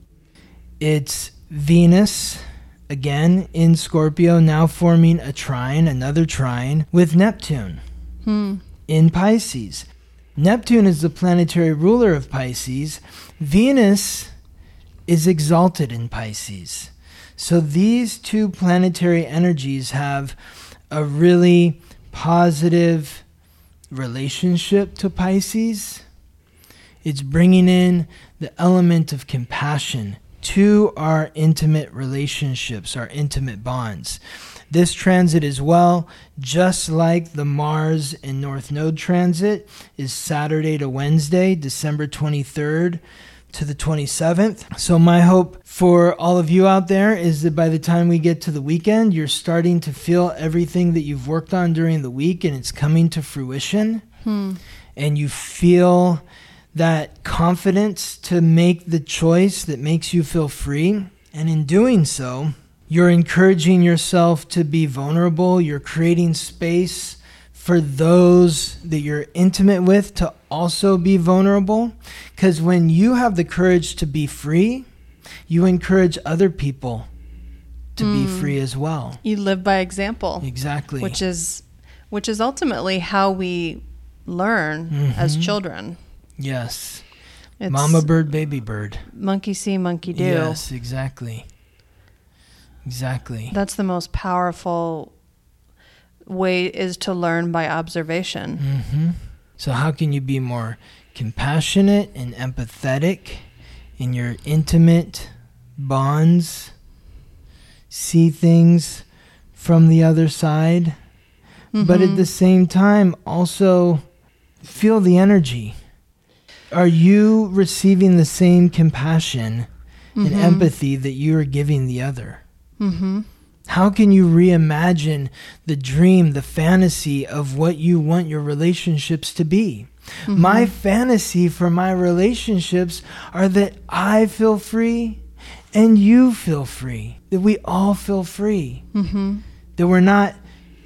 B: It's Venus, again, in Scorpio, now forming a trine, another trine, with Neptune hmm. in Pisces. Neptune is the planetary ruler of Pisces. Venus is exalted in Pisces. So these two planetary energies have a really positive relationship to Pisces. It's bringing in the element of compassion to our intimate relationships, our intimate bonds. This transit as well, just like the Mars and North Node transit, is Saturday to Wednesday, December twenty-third to the twenty-seventh. So my hope for all of you out there is that by the time we get to the weekend, you're starting to feel everything that you've worked on during the week and it's coming to fruition. Hmm. And you feel that confidence to make the choice that makes you feel free. And in doing so, you're encouraging yourself to be vulnerable. You're creating space for those that you're intimate with to also be vulnerable. Because when you have the courage to be free, you encourage other people to mm. be free as well.
A: You live by example.
B: Exactly.
A: Which is, which is ultimately how we learn mm-hmm. as children.
B: Yes. It's Mama bird, baby bird.
A: Monkey see, monkey do.
B: Yes, exactly. Exactly.
A: That's the most powerful way, is to learn by observation.
B: Mm-hmm. So how can you be more compassionate and empathetic in your intimate bonds? See things from the other side, mm-hmm. but at the same time also feel the energy. Are you receiving the same compassion mm-hmm. and empathy that you are giving the other? Mm-hmm. How can you reimagine the dream, the fantasy of what you want your relationships to be? Mm-hmm. My fantasy for my relationships are that I feel free and you feel free, that we all feel free, mm-hmm. that we're not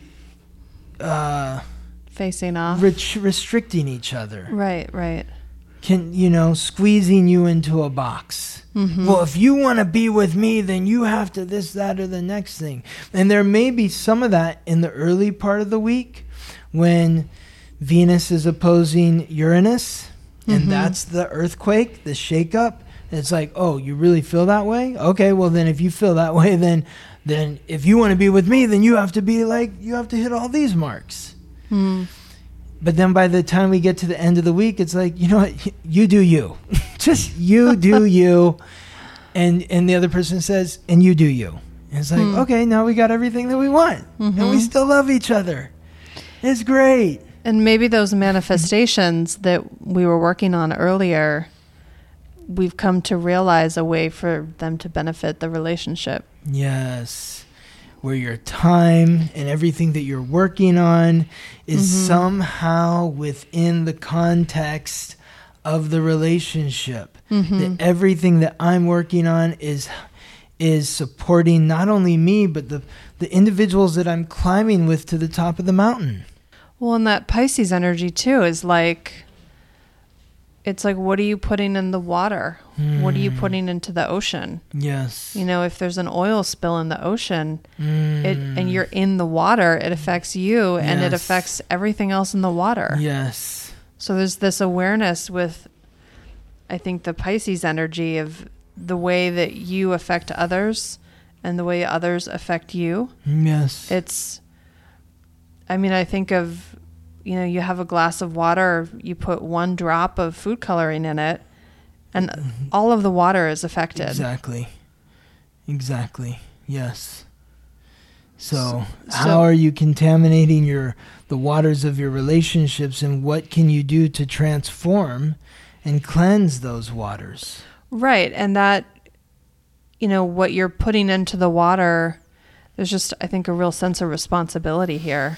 B: uh,
A: facing off,
B: ret- restricting each other.
A: Right, right.
B: Can, you know, squeezing you into a box. Mm-hmm. Well, if you want to be with me, then you have to this, that, or the next thing. And there may be some of that in the early part of the week when Venus is opposing Uranus, and
A: Mm-hmm.
B: that's the earthquake, the shakeup. It's like, oh, you really feel that way? Okay, well then, if you feel that way, then, then if you want to be with me, then you have to be like, you have to hit all these marks.
A: Mm.
B: But then by the time we get to the end of the week, it's like, you know what, you do you, just you do you, and and the other person says, and you do you. And it's like,
A: Hmm.
B: okay, now we got everything that we want,
A: Mm-hmm.
B: and we still love each other. It's great.
A: And maybe those manifestations that we were working on earlier, we've come to realize a way for them to benefit the relationship.
B: Yes. Where your time and everything that you're working on is
A: Mm-hmm.
B: somehow within the context of the relationship.
A: Mm-hmm.
B: That everything that I'm working on is is supporting not only me, but the, the individuals that I'm climbing with to the top of the mountain.
A: Well, and that Pisces energy too is like, it's like, what are you putting in the water? What are you
B: Mm.
A: putting into the ocean?
B: Yes.
A: You know, if there's an oil spill in the ocean
B: Mm.
A: it, and you're in the water, it affects you and it
B: Yes.
A: affects everything else in the water.
B: Yes.
A: So there's this awareness with, I think, the Pisces energy of the way that you affect others and the way others affect you.
B: Yes.
A: It's, I mean, I think of, you know, you have a glass of water, you put one drop of food coloring in it, and all of the water is affected.
B: Exactly. Exactly. Yes. So,
A: So-
B: how are you contaminating your the waters of your relationships, and what can you do to transform and cleanse those waters?
A: Right. And that, you know, what you're putting into the water, there's just, I think, a real sense of responsibility here.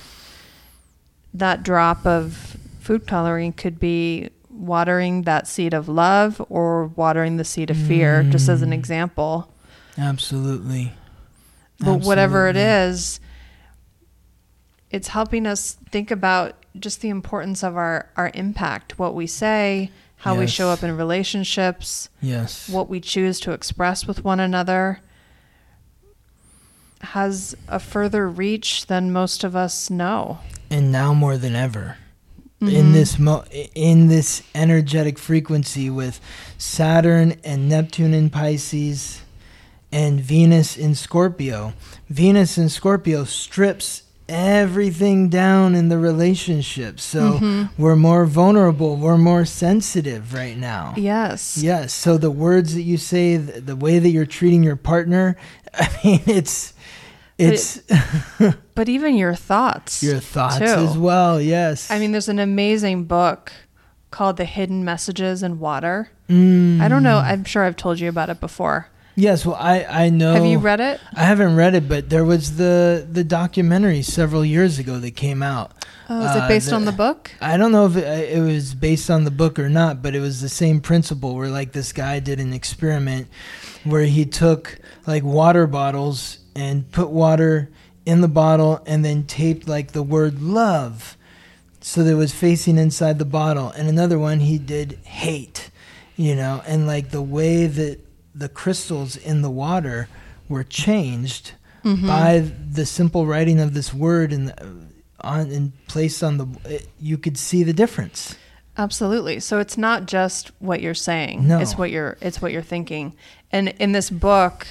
A: That drop of food coloring could be watering that seed of love or watering the seed of fear, just as an
B: Mm.
A: example.
B: Absolutely.
A: But whatever it
B: Absolutely.
A: is, it's helping us think about just the importance of our, our impact, what we say, how we
B: Yes.
A: show up in relationships,
B: Yes.
A: what we choose to express with one another has a further reach than most of us know.
B: And now more than ever. In
A: Mhm.
B: this mo- in this energetic frequency with Saturn and Neptune in Pisces and Venus in Scorpio. Venus in Scorpio strips everything down in the relationship. So
A: Mhm.
B: we're more vulnerable, we're more sensitive right now.
A: Yes.
B: Yes, so the words that you say, the, the way that you're treating your partner, I mean, it's it's
A: But even your thoughts.
B: your thoughts
A: too.
B: as well. Yes.
A: I mean, there's an amazing book called The Hidden Messages in Water.
B: Mm.
A: I don't know. I'm sure I've told you about it before.
B: Yes, well, I, I know.
A: Have you read it?
B: I haven't read it, but there was the, the documentary several years ago that came out.
A: Oh, is it
B: Uh,
A: based
B: the-
A: on the book?
B: I don't know if it, it was based on the book or not, but it was the same principle where, like, this guy did an experiment where he took, like, water bottles and put water in the bottle and then taped, like, the word love so that it was facing inside the bottle. And another one, he did hate, you know, and, like, the way that the crystals in the water were changed
A: Mhm.
B: by the simple writing of this word and on and placed on the it, you could see the difference.
A: Absolutely. So it's not just what you're saying.
B: No.
A: It's what you're it's what you're thinking. And in this book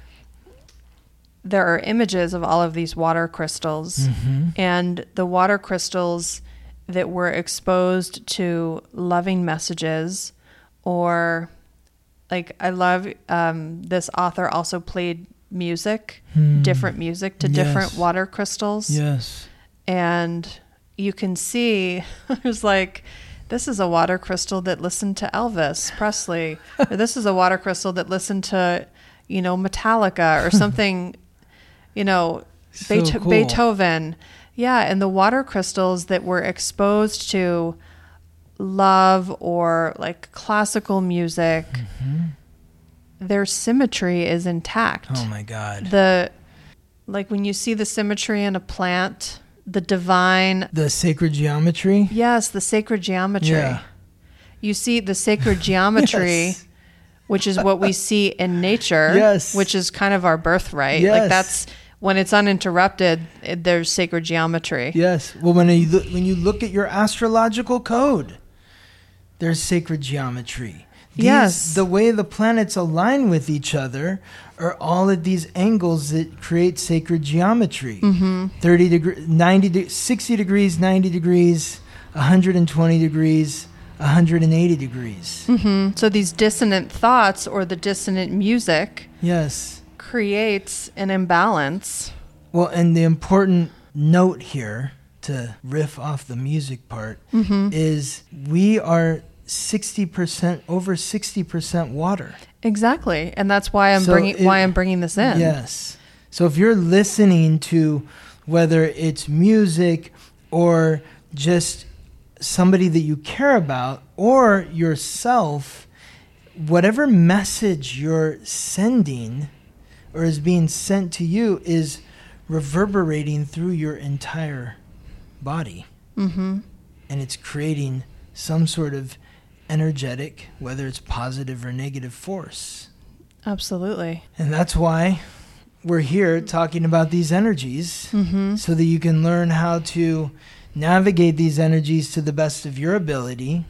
A: there are images of all of these water crystals,
B: Mm-hmm.
A: and the water crystals that were exposed to loving messages, or like I love um, this author also played music,
B: Hmm.
A: different music to
B: Yes.
A: different water crystals.
B: Yes.
A: And you can see there's like, this is a water crystal that listened to Elvis Presley, or this is a water crystal that listened to, you know, Metallica or something, you know,
B: So
A: Beetho-
B: cool.
A: Beethoven. Yeah. And the water crystals that were exposed to love or like classical music,
B: Mm-hmm.
A: their symmetry is intact.
B: Oh my God.
A: The, like when you see the symmetry in a plant, the divine,
B: The sacred geometry.
A: yes, the sacred geometry.
B: Yeah.
A: You see the sacred geometry,
B: Yes.
A: which is what we see in nature,
B: Yes.
A: which is kind of our birthright.
B: Yes.
A: Like that's, when it's uninterrupted, it, there's sacred geometry.
B: Yes. Well, when you look, when you look at your astrological code, there's sacred geometry. These,
A: yes.
B: The way the planets align with each other are all at these angles that create sacred geometry.
A: Mm-hmm.
B: thirty degrees, ninety, de- sixty degrees, ninety degrees, one hundred twenty degrees, one hundred eighty degrees.
A: Mm-hmm. So these dissonant thoughts or the dissonant music
B: yes.
A: creates an imbalance.
B: Well, and the important note here, to riff off the music part,
A: mm-hmm.
B: is we are sixty percent, over sixty percent water.
A: Exactly. And that's why I'm
B: So
A: bringing
B: it-
A: why I'm bringing this in.
B: Yes. So if you're listening to whether it's music or just somebody that you care about or yourself, whatever message you're sending or is being sent to you is reverberating through your entire body.
A: Mm-hmm.
B: And it's creating some sort of energetic, whether it's positive or negative force.
A: Absolutely.
B: And that's why we're here talking about these energies,
A: Mm-hmm.
B: so that you can learn how to navigate these energies to the best of your ability,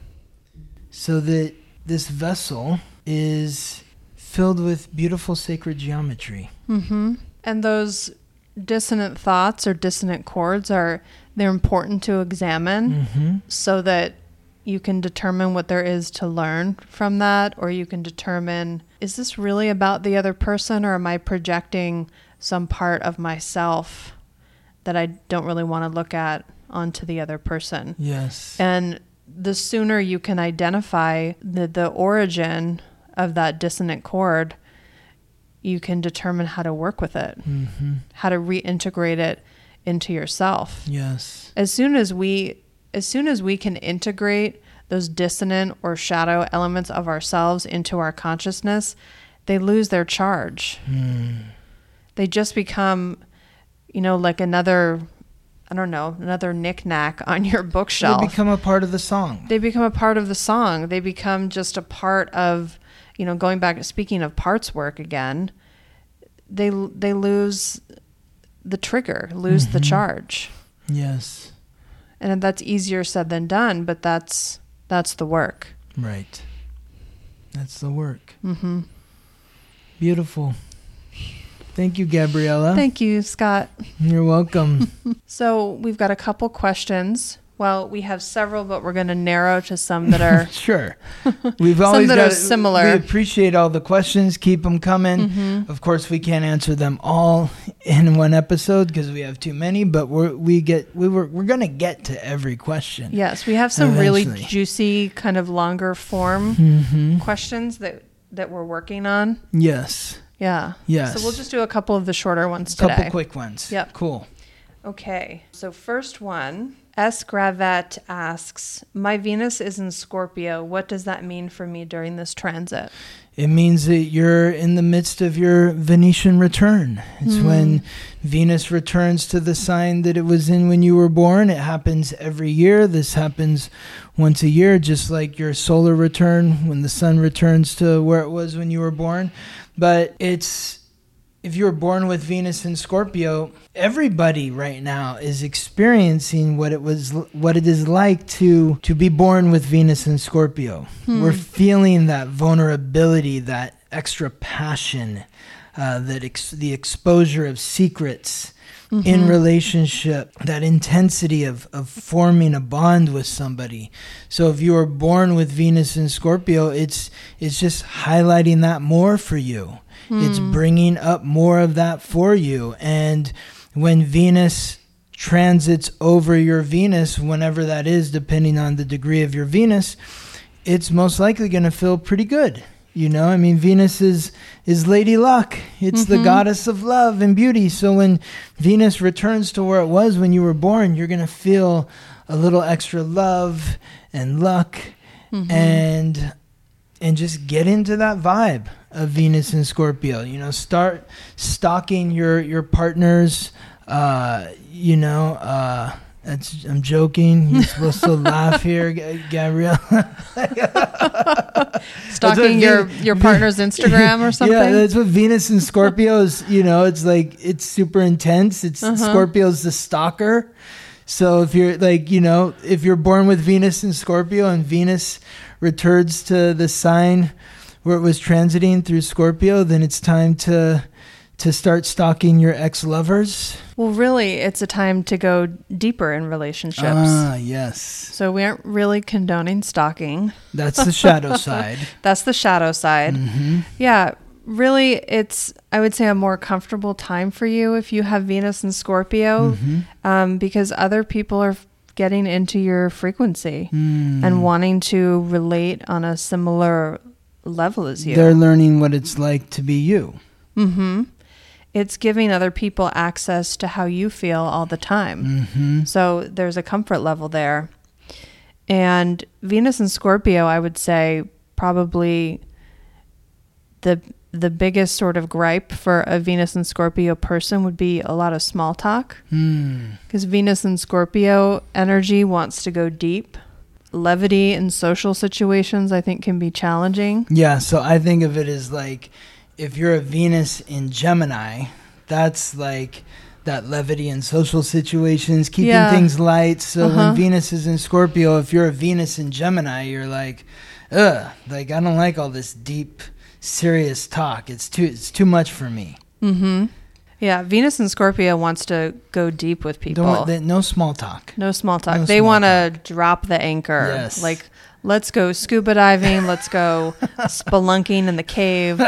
B: so that this vessel is filled with beautiful sacred geometry.
A: Mm-hmm. And those dissonant thoughts or dissonant chords are, they're important to examine
B: Mm-hmm.
A: so that you can determine what there is to learn from that, or you can determine, is this really about the other person, or am I projecting some part of myself that I don't really want to look at onto the other person?
B: Yes.
A: And the sooner you can identify the, the origin of that dissonant chord, you can determine how to work with it,
B: Mm-hmm.
A: how to reintegrate it into yourself.
B: Yes.
A: As soon as we as soon as we can integrate those dissonant or shadow elements of ourselves into our consciousness, they lose their charge.
B: Mm.
A: They just become, you know, like another, I don't know, another knick-knack on your bookshelf.
B: They become a part of the song.
A: They become a part of the song. They become just a part of, you know, going back, speaking of parts work again, they they lose the trigger, lose
B: Mm-hmm.
A: the charge.
B: Yes.
A: And that's easier said than done, but that's that's the work.
B: Right. That's the work.
A: Mm-hmm.
B: Beautiful. Thank you, Gabriella.
A: Thank you, Scott.
B: You're welcome.
A: So we've got a couple questions. Well, we have several, but we're going to narrow to some that are
B: Sure. We've always
A: that
B: got
A: are similar.
B: We appreciate all the questions. Keep them coming.
A: Mhm.
B: Of course, we can't answer them all in one episode because we have too many. But we're we get we were we're going to get to every question.
A: Yes, we have some really
B: Eventually.
A: juicy, kind of longer form
B: Mm-hmm.
A: questions that that we're working on.
B: Yes.
A: Yeah.
B: Yes.
A: So we'll just do a couple of the shorter ones today.
B: Couple quick ones.
A: Yep.
B: Cool.
A: Okay. So first one, S. Gravette asks, my Venus is in Scorpio. What does that mean for me during this transit?
B: It means that you're in the midst of your Venetian return. It's
A: Mhm.
B: when Venus returns to the sign that it was in when you were born. It happens every year. This happens once a year, just like your solar return when the sun returns to where it was when you were born. But it's, if you were born with Venus in Scorpio, everybody right now is experiencing what it was, what it is like to to be born with Venus in Scorpio.
A: Hmm.
B: We're feeling that vulnerability, that extra passion, uh, that ex- the exposure of secrets in
A: Mhm.
B: relationship, that intensity of, of forming a bond with somebody. So if you were born with Venus in Scorpio, it's it's just highlighting that more for you. It's
A: Hmm.
B: bringing up more of that for you. And when Venus transits over your Venus, whenever that is, depending on the degree of your Venus, it's most likely going to feel pretty good. You know, I mean, Venus is, is Lady Luck. It's the
A: Mhm.
B: goddess of love and beauty. So when Venus returns to where it was when you were born, you're going to feel a little extra love and luck
A: Mhm.
B: and and just get into that vibe of Venus and Scorpio. You know, start stalking your your partner's, uh, you know, uh, That's, I'm joking. You're supposed to laugh here, G- Gabriella.
A: Stalking your,
B: Ve-
A: your partner's Instagram or something?
B: Yeah, that's what Venus and Scorpio is. You know, it's like, it's super intense. It's
A: Uh-huh.
B: Scorpio's the stalker. So if you're like, you know, if you're born with Venus and Scorpio and Venus returns to the sign where it was transiting through Scorpio, then it's time to to start stalking your ex-lovers.
A: Well, really, it's a time to go deeper in relationships.
B: Ah, yes.
A: So we aren't really condoning stalking.
B: That's the shadow side.
A: That's the shadow side.
B: Mm-hmm.
A: Yeah, really, it's, I would say, a more comfortable time for you if you have Venus and Scorpio,
B: Mm-hmm.
A: um, because other people are getting into your frequency
B: Mm.
A: and wanting to relate on a similar level as you.
B: They're learning what it's like to be you.
A: Mm-hmm. It's giving other people access to how you feel all the time.
B: Mm-hmm.
A: So there's a comfort level there. And Venus and Scorpio, I would say, probably the the biggest sort of gripe for a Venus and Scorpio person would be a lot of small talk.
B: Mm.
A: Because Venus and Scorpio energy wants to go deep. Levity in social situations, I think, can be challenging.
B: Yeah, so I think of it as like, if you're a Venus in Gemini, that's like that levity in social situations, keeping
A: Yeah.
B: things light. So
A: Uh-huh.
B: when Venus is in Scorpio, if you're a Venus in Gemini, you're like, ugh, like I don't like all this deep, serious talk. It's too, it's too much for me.
A: Mm-hmm. Yeah, Venus and Scorpio wants to go deep with people.
B: Don't want that, no small talk.
A: No small talk.
B: No
A: they
B: small
A: want to drop the anchor.
B: Yes.
A: Like, let's go scuba diving. Let's go spelunking in the cave.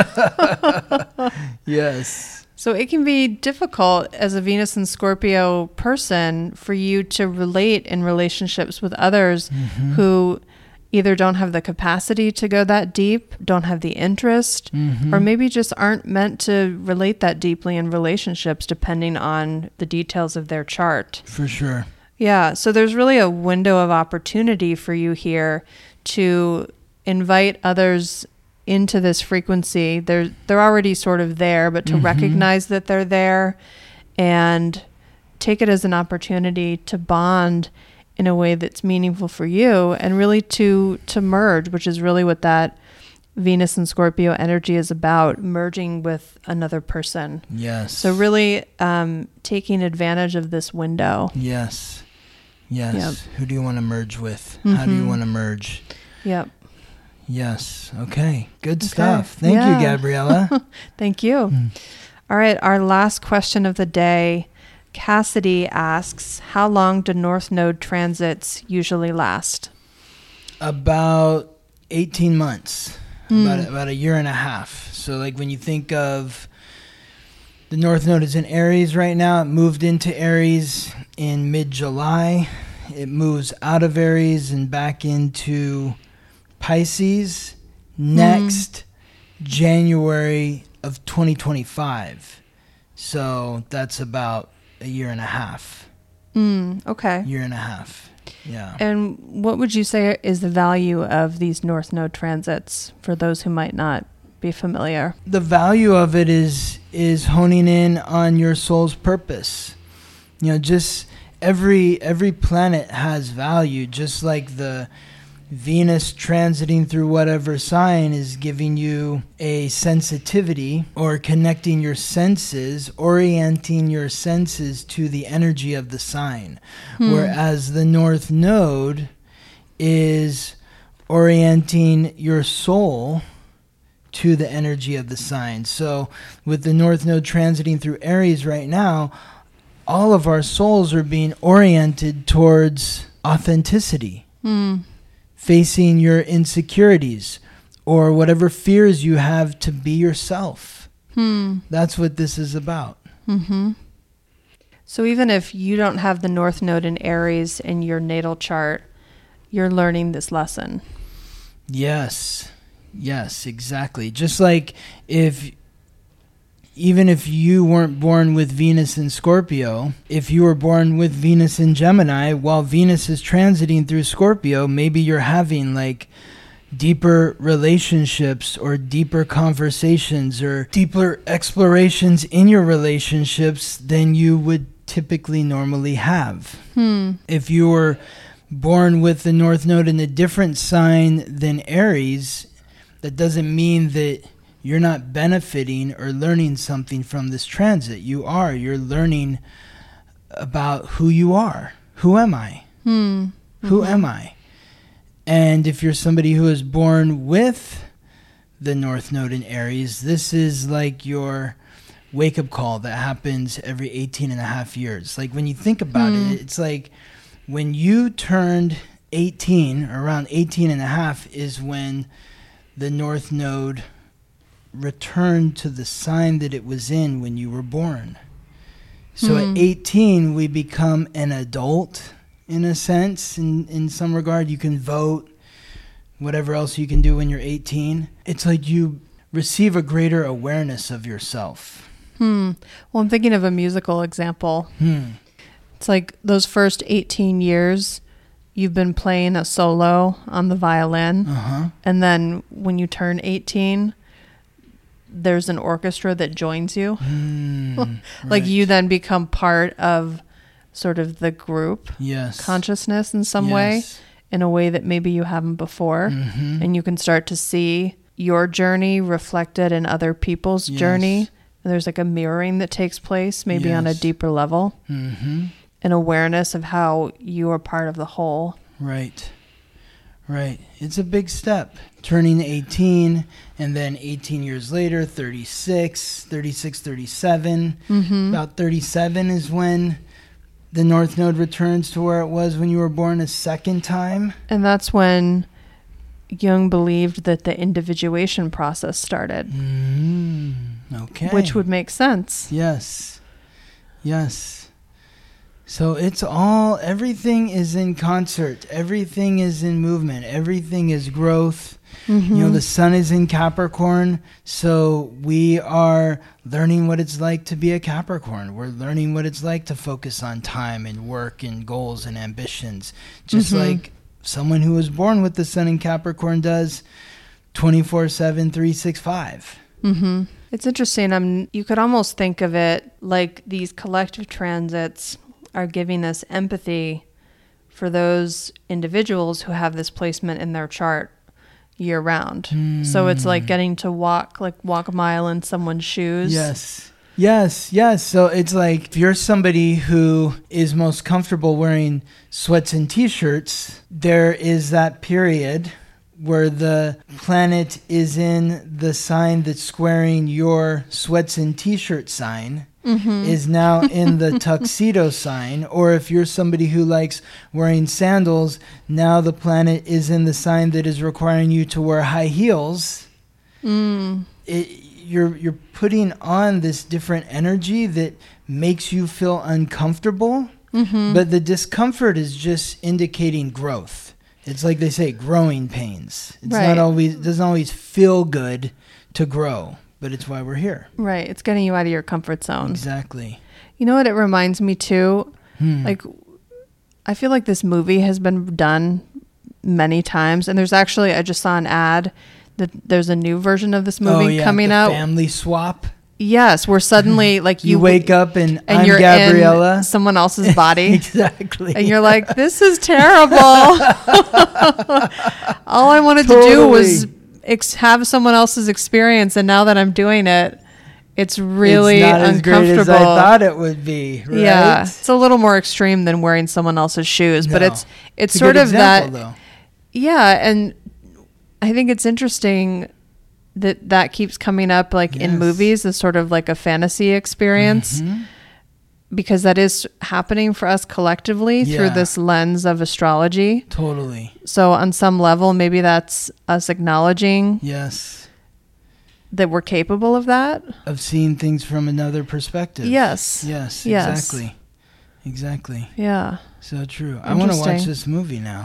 B: Yes.
A: So it can be difficult as a Venus and Scorpio person for you to relate in relationships with others
B: Mm-hmm.
A: who either don't have the capacity to go that deep, don't have the interest,
B: Mm-hmm.
A: or maybe just aren't meant to relate that deeply in relationships depending on the details of their chart.
B: For sure.
A: Yeah, so there's really a window of opportunity for you here to invite others into this frequency. They're they're already sort of there, but to
B: Mhm.
A: recognize that they're there and take it as an opportunity to bond in a way that's meaningful for you and really to to merge, which is really what that Venus and Scorpio energy is about, merging with another person.
B: Yes.
A: So really um, taking advantage of this window.
B: Yes. Yes.
A: Yep.
B: Who do you want to merge with? How do you
A: Mhm.
B: want to merge?
A: Yep.
B: Yes. Okay. Good
A: Okay.
B: stuff. Thank
A: Yeah.
B: you, Gabriella.
A: Thank you.
B: Mm.
A: All right. Our last question of the day. Cassidy asks, how long do North Node transits usually last?
B: About eighteen months.
A: Mm.
B: About, about a year and a half. So like when you think of the North Node is in Aries right now. It moved into Aries in mid-July. It moves out of Aries and back into Pisces next January of twenty twenty-five. So that's about a year and a half.
A: Mm, okay.
B: Year and a half. Yeah.
A: And what would you say is the value of these North Node transits for those who might not be familiar?
B: The value of it is is honing in on your soul's purpose. You know, just every every planet has value, just like the Venus transiting through whatever sign is giving you a sensitivity or connecting your senses, orienting your senses to the energy of the sign.
A: Hmm.
B: Whereas the North Node is orienting your soul to the energy of the sign. So with the North Node transiting through Aries right now, all of our souls are being oriented towards authenticity.
A: Hmm.
B: Facing your insecurities or whatever fears you have to be yourself.
A: Hmm.
B: That's what this is about.
A: Mm-hmm. So even if you don't have the North Node in Aries in your natal chart, you're learning this lesson.
B: Yes. Yes, exactly. Just like if, even if you weren't born with Venus in Scorpio, if you were born with Venus in Gemini, while Venus is transiting through Scorpio, maybe you're having like deeper relationships or deeper conversations or deeper explorations in your relationships than you would typically normally have.
A: Hmm.
B: If you were born with the North Node in a different sign than Aries, that doesn't mean that you're not benefiting or learning something from this transit. You are. You're learning about who you are. Who am I?
A: Hmm.
B: Who
A: Mm-hmm.
B: am I? And if you're somebody who is born with the North Node in Aries, this is like your wake-up call that happens every eighteen and a half years. Like when you think about
A: Hmm.
B: it, it's like when you turned eighteen, or around eighteen and a half is when the North Node returned to the sign that it was in when you were born. So
A: Hmm.
B: at eighteen, we become an adult in a sense. In, in some regard, you can vote, whatever else you can do when you're eighteen. It's like you receive a greater awareness of yourself.
A: Hmm. Well, I'm thinking of a musical example.
B: Hmm.
A: It's like those first eighteen years, you've been playing a solo on the violin.
B: Uh-huh.
A: And then when you turn eighteen, there's an orchestra that joins you.
B: Hmm.
A: Like
B: Right.
A: you then become part of sort of the group
B: Yes.
A: consciousness in some way,
B: Yes.
A: in a way that maybe you haven't before.
B: Mhm.
A: And you can start to see your journey reflected in other people's
B: Yes.
A: journey. And there's like a mirroring that takes place, maybe on a
B: Yes.
A: deeper level,
B: Mhm.
A: an awareness of how you are part of the whole.
B: Right. Right. It's a big step. Turning eighteen, and then eighteen years later, thirty-six, thirty-six, thirty-seven.
A: Mm-hmm.
B: About thirty-seven is when the North Node returns to where it was when you were born a second time.
A: And that's when Jung believed that the individuation process started,
B: Mm, okay.
A: which would make sense.
B: Yes. Yes. So it's all, everything is in concert. Everything is in movement. Everything is growth.
A: Mm-hmm.
B: You know, the sun is in Capricorn, so we are learning what it's like to be a Capricorn. We're learning what it's like to focus on time and work and goals and ambitions, just
A: Mhm.
B: like someone who was born with the sun in Capricorn does twenty-four seven, three sixty-five.
A: Mm-hmm. It's interesting. Um, you could almost think of it like these collective transits are giving us empathy for those individuals who have this placement in their chart year round. So it's like getting to walk, like walk a mile in someone's shoes.
B: Yes. Yes, yes. So it's like if you're somebody who is most comfortable wearing sweats and t-shirts, there is that period where the planet is in the sign that's squaring your sweats and t-shirt sign.
A: Mm-hmm.
B: Is now in the tuxedo sign. Or if you're somebody who likes wearing sandals, now the planet is in the sign that is requiring you to wear high heels.
A: Mm.
B: It, you're you're putting on this different energy that makes you feel uncomfortable,
A: Mm-hmm.
B: but the discomfort is just indicating growth. It's like they say, growing pains. It's
A: Right.
B: not always, it doesn't always feel good to grow, but it's why we're here.
A: Right. It's getting you out of your comfort zone.
B: Exactly.
A: You know what it reminds me too?
B: Hmm.
A: Like, I feel like this movie has been done many times. And there's actually, I just saw an ad that there's a new version of this movie
B: oh, yeah,
A: coming
B: the
A: out.
B: Family swap.
A: Yes, where suddenly like
B: You,
A: you,
B: wake up and,
A: and
B: I'm
A: you're
B: Gabriella.
A: in someone else's body.
B: Exactly.
A: And you're like, this is terrible. All I wanted to do was ex- have someone else's experience. And now that I'm doing it, it's really
B: it's not as great
A: uncomfortable.
B: as I thought it would be. Right?
A: Yeah, it's a little more extreme than wearing someone else's shoes, but
B: No.
A: it's it's,
B: It's a
A: sort
B: good
A: of
B: example,
A: that.
B: though.
A: Yeah, and I think it's interesting that that keeps coming up like in
B: Yes.
A: movies as sort of like a fantasy experience,
B: Mhm.
A: because that is happening for us collectively through
B: Yeah.
A: this lens of astrology.
B: Totally.
A: So on some level, maybe that's us acknowledging
B: Yes.
A: that we're capable of that.
B: Of seeing things from another perspective.
A: Yes.
B: Yes,
A: Yes.
B: exactly. Exactly.
A: Yeah.
B: So true. I want to watch
A: Interesting.
B: this movie now.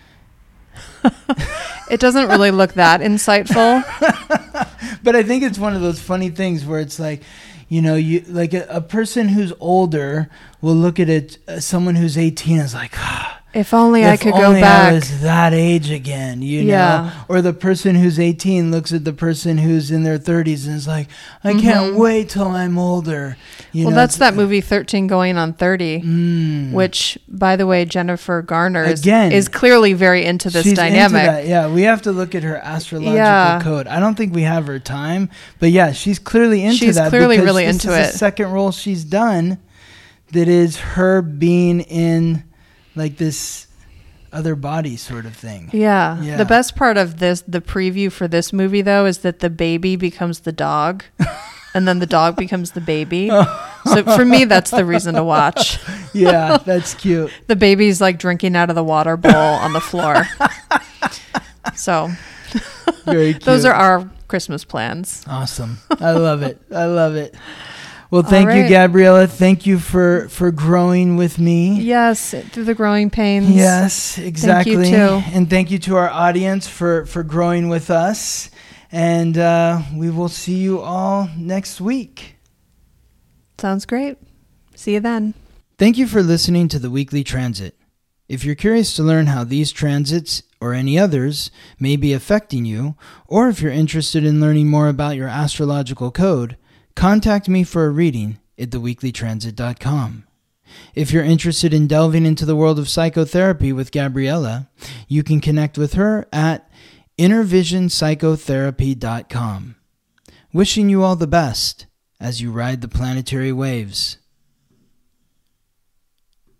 A: It doesn't really look that insightful.
B: But I think it's one of those funny things where it's like, you know, you like a, a person who's older will look at it, uh, someone who's eighteen is like, ah,
A: If only I
B: if
A: could
B: only
A: go back.
B: I was that age again, you
A: Yeah.
B: know? Or the person who's eighteen looks at the person who's in their thirties and is like, I
A: Mhm.
B: can't wait till I'm older. You
A: well,
B: know,
A: that's
B: it's-
A: that movie thirteen Going on thirty,
B: Mm.
A: which, by the way, Jennifer Garner is,
B: Again,
A: is clearly very into this
B: She's
A: dynamic.
B: into that. Yeah, we have to look at her astrological
A: Yeah.
B: code. I don't think we have her time, but yeah, she's clearly into
A: She's
B: that.
A: clearly
B: because
A: really
B: this
A: into
B: is
A: it.
B: The second role she's done that is her being in like this other body sort of thing.
A: Yeah.
B: Yeah.
A: The best part of this, the preview for this movie, though, is that the baby becomes the dog, and then the dog becomes the baby. So for me, that's the reason to watch.
B: Yeah, that's cute.
A: The baby's like drinking out of the water bowl on the floor. So
B: Very cute.
A: those are our Christmas plans.
B: Awesome. I love it. I love it. Well, thank
A: All
B: you,
A: right.
B: Gabriella. Thank you for, for growing with me.
A: Yes, through the growing pains.
B: Yes, exactly.
A: too.
B: And thank you to our audience for, for growing with us. And uh, we will see you all next week.
A: Sounds great. See you then.
B: Thank you for listening to the Weekly Transit. If you're curious to learn how these transits or any others may be affecting you, or if you're interested in learning more about your astrological code, contact me for a reading at the weekly transit dot com. If you're interested in delving into the world of psychotherapy with Gabriella, you can connect with her at inner vision psychotherapy dot com. Wishing you all the best as you ride the planetary waves.